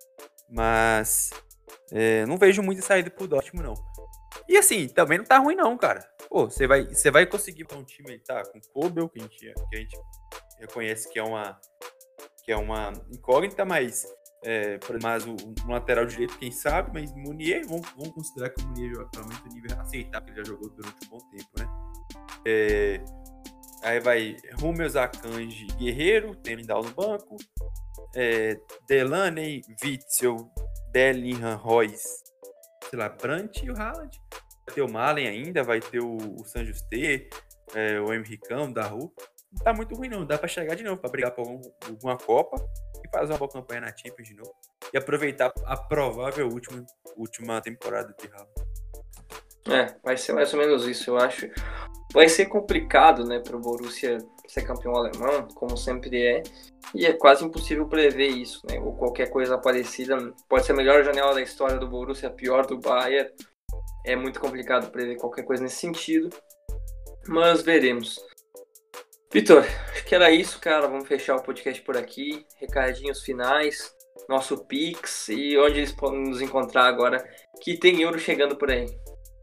Speaker 2: Mas é, não vejo muita saída pro Dortmund, não. E assim, também não tá ruim não, cara. Pô, você vai, você vai conseguir com um time aí, tá? Com o Kobel, que a gente, que a gente reconhece que é uma, que é uma incógnita, mas é, mais o, um lateral direito, quem sabe, mas Munier, vamos, vamos considerar que o Munier joga pelo menos o nível aceitável, que ele já jogou durante um bom tempo, né? É, aí vai Hummels, Akanji, Guerreiro, tem Lindau no banco, é, Delaney, Witzel, Bellingham, Royce, sei lá, Brandt e o Haaland. Vai ter o Malen ainda, vai ter o, o San Justé, é, o Henricão, da Rua. Não tá muito ruim não, dá pra chegar de novo, pra brigar por algum, alguma Copa e fazer uma boa campanha na Champions de novo. E aproveitar a provável última, última temporada de Haaland.
Speaker 1: É, vai ser mais ou menos isso, eu acho. Vai ser complicado, né, pro Borussia ser campeão alemão, como sempre é. E é quase impossível prever isso, né? Ou qualquer coisa parecida. Pode ser a melhor janela da história do Borussia, a pior do Bayern. É muito complicado prever qualquer coisa nesse sentido. Mas veremos. Vitor, acho que era isso, cara. Vamos fechar o podcast por aqui. Recadinhos finais, nosso Pix e onde eles podem nos encontrar agora, que tem euro chegando por aí.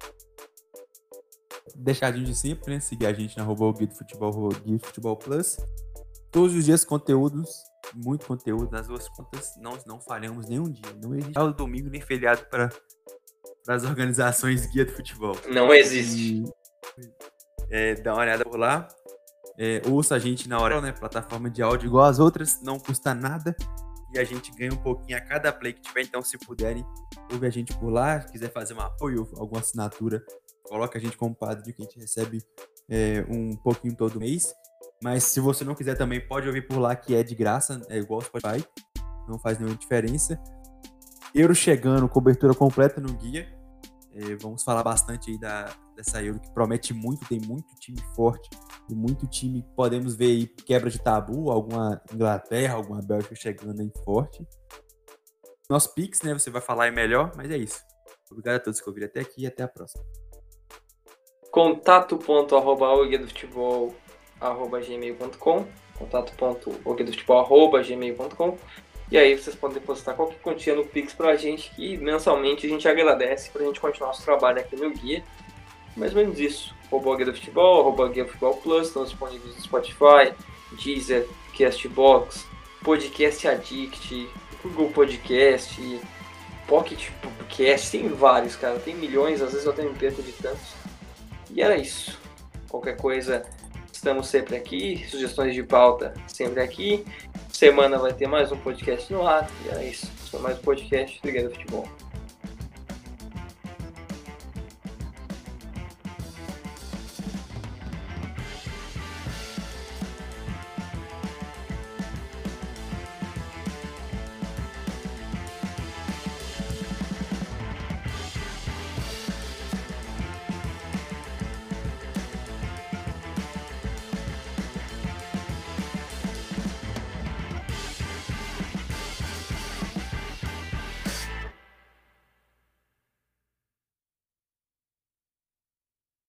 Speaker 2: Deixadinho de sempre, né? Seguir a gente na arroba Guia do Futebol, arroba Guia do Futebol Plus. Todos os dias conteúdos, muito conteúdo nas duas contas. Não, não falhamos nenhum dia. Não existe o domingo nem feriado para as organizações Guia do Futebol.
Speaker 1: Não existe.
Speaker 2: E, é, dá uma olhada por lá. É, ouça a gente na hora, né? Plataforma de áudio igual as outras, não custa nada. E a gente ganha um pouquinho a cada play que tiver. Então, se puderem, ouve a gente por lá. Se quiser fazer um apoio, alguma assinatura, coloca a gente como padrinho, que a gente recebe é, um pouquinho todo mês. Mas se você não quiser também, pode ouvir por lá, que é de graça, é igual o Spotify, não faz nenhuma diferença. Euro chegando, cobertura completa no guia. É, vamos falar bastante aí da, dessa Euro, que promete muito, tem muito time forte e muito time podemos ver aí quebra de tabu, alguma Inglaterra, alguma Bélgica chegando aí forte. Nosso Pix, né? Você vai falar aí melhor, mas é isso. Obrigado a todos que ouviram até aqui e até a próxima.
Speaker 1: Contato ponto arroba oguedofutebol arroba gmail ponto com contato ponto oguedofutebol arroba gmail ponto com E aí vocês podem depositar qualquer quantia no Pix pra gente, que mensalmente a gente agradece pra gente continuar nosso trabalho aqui no Guia. Mais ou menos isso. Arroba Guia do Futebol, arroba Guia Futebol Plus, estão disponíveis no Spotify, Deezer, Castbox, Podcast Addict, Google Podcast, Pocket Podcast, tem vários, cara, tem milhões, às vezes eu até me perco de tantos. E era isso. Qualquer coisa, estamos sempre aqui, sugestões de pauta sempre aqui. Semana vai ter mais um podcast no ar, e era isso. Só mais um podcast do Guia do Futebol.